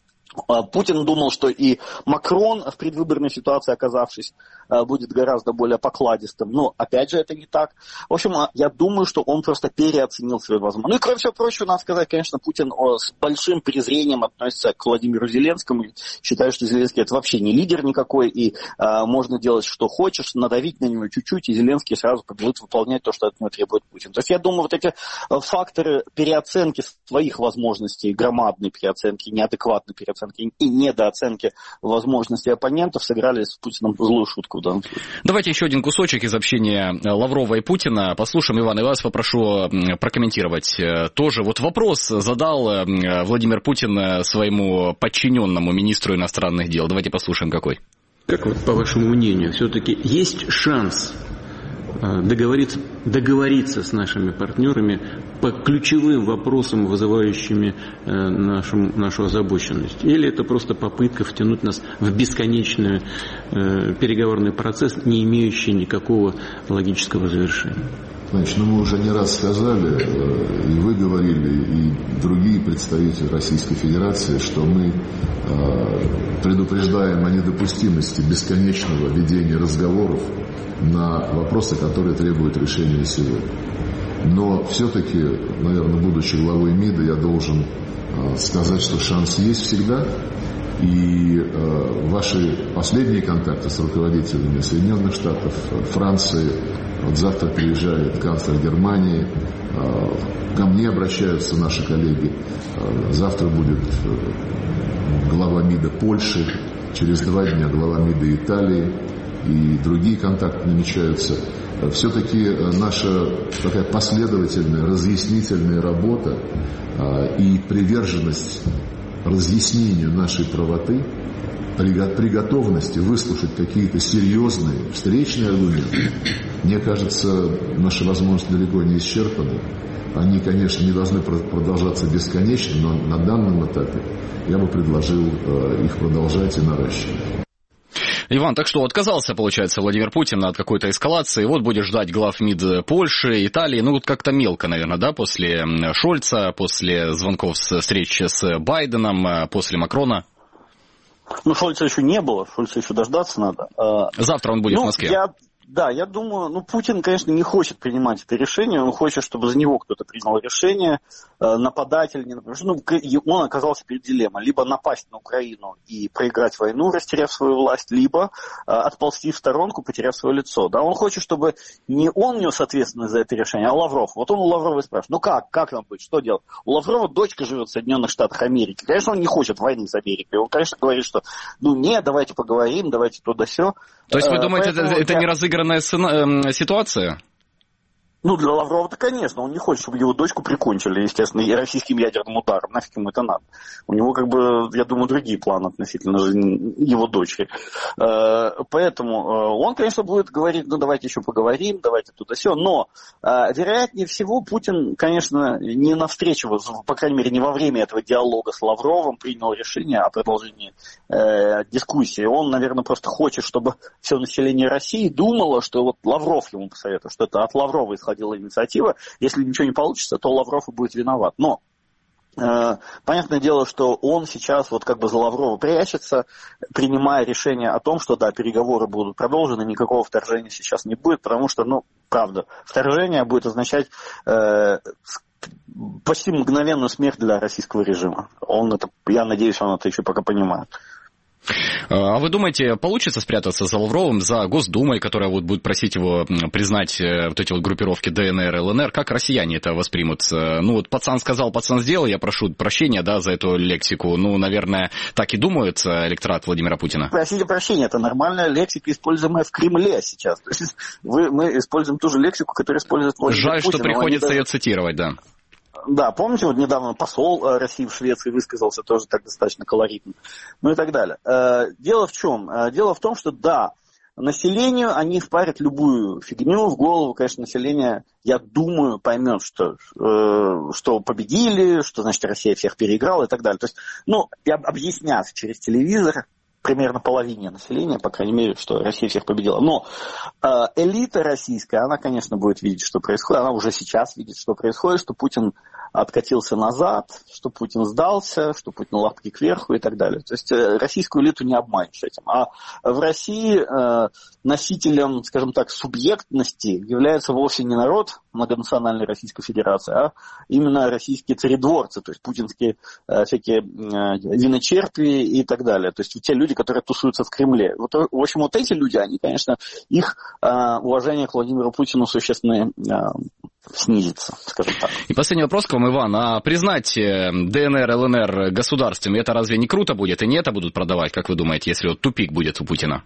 Путин думал, что и Макрон, в предвыборной ситуации оказавшись, будет гораздо более покладистым. Но, опять же, это не так. В общем, я думаю, что он просто переоценил свои возможности. Ну и, кроме всего прочего, надо сказать, конечно, Путин с большим презрением относится к Владимиру Зеленскому. Считает, что Зеленский это вообще не лидер никакой, и а, можно делать, что хочешь, надавить на него чуть-чуть, и Зеленский сразу побежит выполнять то, что от него требует Путин. То есть я думаю, вот эти факторы переоценки своих возможностей, громадной переоценки, неадекватной переоценки, и недооценки возможностей оппонентов сыграли с Путиным злую шутку в данном случае. Давайте еще один кусочек из общения Лаврова и Путина послушаем. Иван, и вас попрошу прокомментировать тоже. Вот вопрос задал Владимир Путин своему подчиненному министру иностранных дел. Давайте послушаем, какой. Как вот по вашему мнению, все-таки есть шанс договориться, договориться с нашими партнерами по ключевым вопросам, вызывающими нашу, нашу озабоченность? Или это просто попытка втянуть нас в бесконечный э, переговорный процесс, не имеющий никакого логического завершения? Значит, ну мы уже не раз сказали, и вы говорили, и другие представители Российской Федерации, что мы предупреждаем о недопустимости бесконечного ведения разговоров на вопросы, которые требуют решения сегодня. Но все-таки, наверное, будучи главой МИДа, я должен сказать, что шанс есть всегда. И э, ваши последние контакты с руководителями Соединенных Штатов, Франции, вот завтра приезжает канцлер Германии, э, ко мне обращаются наши коллеги, э, завтра будет э, глава МИДа Польши, через два дня глава МИДа Италии и другие контакты намечаются. Все-таки наша такая последовательная, разъяснительная работа э, и приверженность разъяснению нашей правоты, при готовности выслушать какие-то серьезные встречные аргументы, мне кажется, наши возможности далеко не исчерпаны. Они, конечно, не должны продолжаться бесконечно, но на данном этапе я бы предложил их продолжать и наращивать. Иван, так что отказался, получается, Владимир Путин от какой-то эскалации. Вот будешь ждать глав МИД Польши, Италии. Ну, вот как-то мелко, наверное, да, после Шольца, после звонков с встречи с Байденом, после Макрона. Ну, Шольца еще не было, Шольца еще дождаться надо. Завтра он будет ну, в Москве. Я... Да, я думаю, ну, Путин, конечно, не хочет принимать это решение, он хочет, чтобы за него кто-то принял решение, э, нападать или не нападать. Ну, он оказался перед дилеммой, либо напасть на Украину и проиграть войну, растеряв свою власть, либо э, отползти в сторонку, потеряв свое лицо. Да, он хочет, чтобы не он нес ответственность за это решение, а Лавров. Вот он у Лаврова и спрашивает, ну как, как нам быть, что делать? У Лаврова дочка живет в Соединенных Штатах Америки. Конечно, он не хочет войны с Америкой. Он, конечно, говорит, что, ну, не, давайте поговорим, давайте то-да-сё. То есть вы думаете, это, это я... не разыгранная сцена... ситуация? Ну, для Лаврова-то, конечно, он не хочет, чтобы его дочку прикончили, естественно, и российским ядерным ударом. Нафиг ему это надо. У него, как бы, я думаю, другие планы относительно жизни его дочери. Поэтому он, конечно, будет говорить, ну, давайте еще поговорим, давайте туда-сё. Но, вероятнее всего, Путин, конечно, не навстречу, по крайней мере, не во время этого диалога с Лавровым принял решение о продолжении дискуссии. Он, наверное, просто хочет, чтобы все население России думало, что вот Лавров ему посоветовал, что это от Лаврова исходило инициатива. Если ничего не получится, то Лавров и будет виноват. Но э, понятное дело, что он сейчас вот как бы за Лаврова прячется, принимая решение о том, что да, переговоры будут продолжены, никакого вторжения сейчас не будет, потому что, ну, правда, вторжение будет означать э, почти мгновенную смерть для российского режима. Он это, я надеюсь, он это еще пока понимает. А вы думаете, получится спрятаться за Лавровым, за Госдумой, которая вот будет просить его признать вот эти вот группировки ДНР, ЛНР? Как россияне это воспримут? Ну вот пацан сказал, пацан сделал, я прошу прощения, да, за эту лексику. Ну, наверное, так и думает электорат Владимира Путина. Просите прощения, это нормальная лексика, используемая в Кремле сейчас. То есть вы, мы используем ту же лексику, которую использует Владимир Жаль, Путин. Жаль, что приходится даже... ее цитировать, да. Да, помните, вот недавно посол России в Швеции высказался тоже так достаточно колоритно, ну и так далее. Дело в чем? Дело в том, что да, населению они впарят любую фигню в голову, конечно, население, я думаю, поймет, что, что победили, что, значит, Россия всех переиграла и так далее. То есть, ну, объяснять через телевизор примерно половине населения, по крайней мере, что Россия всех победила. Но э, элита российская, она, конечно, будет видеть, что происходит. Она уже сейчас видит, что происходит, что Путин откатился назад, что Путин сдался, что Путин лапки кверху и так далее. То есть э, российскую элиту не обманешь этим. А в России э, носителем, скажем так, субъектности является вовсе не народ многонациональной Российской Федерации, а именно российские царедворцы, то есть путинские э, всякие э, виночерпи и так далее. То есть те люди, которые тусуются в Кремле. Вот, в общем, вот эти люди, они, конечно, их э, уважение к Владимиру Путину существенно э, снизится, скажем так. И последний вопрос к вам, Иван. А признать ДНР, ЛНР государствами, это разве не круто будет? И не это будут продавать, как вы думаете, если вот тупик будет у Путина?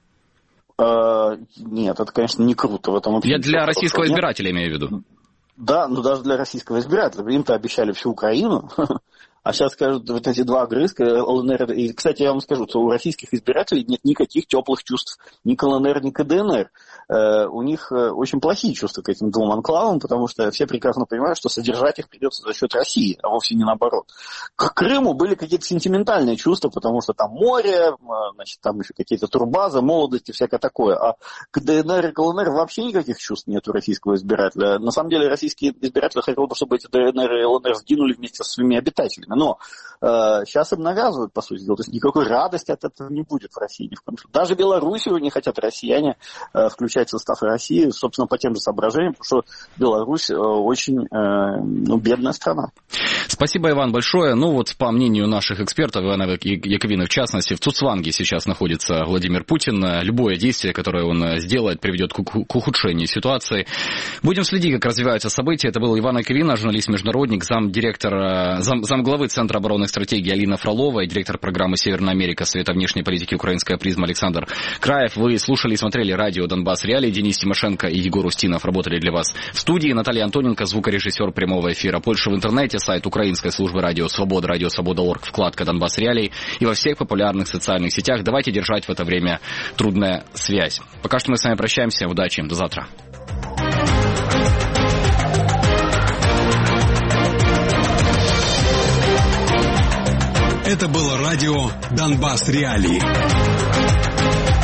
Э, нет, это, конечно, не круто. В этом Я для российского нет. избирателя имею в виду. Да, ну даже для российского избирателя. Им-то обещали всю Украину. А сейчас скажут, вот эти два огрызка, ЛНР... И, кстати, я вам скажу, что у российских избирателей нет никаких теплых чувств ни к ЛНР, ни к ДНР. Э, у них очень плохие чувства к этим двум анклавам, потому что все прекрасно понимают, что содержать их придется за счет России, а вовсе не наоборот. К Крыму были какие-то сентиментальные чувства, потому что там море, значит, там еще какие-то турбазы, молодости, всякое такое. А к ДНР и к ЛНР вообще никаких чувств нет у российского избирателя. На самом деле, российские избиратели хотели бы, чтобы эти ДНР и ЛНР сгинули вместе со своими обитателями. Но э, сейчас им навязывают, по сути дела. То есть никакой радости от этого не будет в России ни в коем случае. Даже Белоруссию не хотят россияне э, включать в состав России, собственно, по тем же соображениям, потому что Беларусь э, очень э, ну, бедная страна. Спасибо, Иван, большое. Ну вот, по мнению наших экспертов, Ивана Яковина в частности, в Цуцванге сейчас находится Владимир Путин. Любое действие, которое он сделает, приведет к ухудшению ситуации. Будем следить, как развиваются события. Это был Иван Яковина, журналист-международник, замдиректора, зам, замглавы Центра оборонной стратегии Алина Фролова и директор программы «Северная Америка» Совета внешней политики «Украинская призма» Александр Краев. Вы слушали и смотрели радио «Донбасс Реалии». Денис Тимошенко и Егор Устинов работали для вас в студии. Наталья Антоненко, звукорежиссер прямого эфира. Польша в интернете, сайт Украинской службы радио Свобода, радио Свобода точка орг, вкладка «Донбасс Реалии» и во всех популярных социальных сетях. Давайте держать в это время трудная связь. Пока что мы с вами прощаемся. Удачи. До завтра. Это было радио «Донбасс Реалии».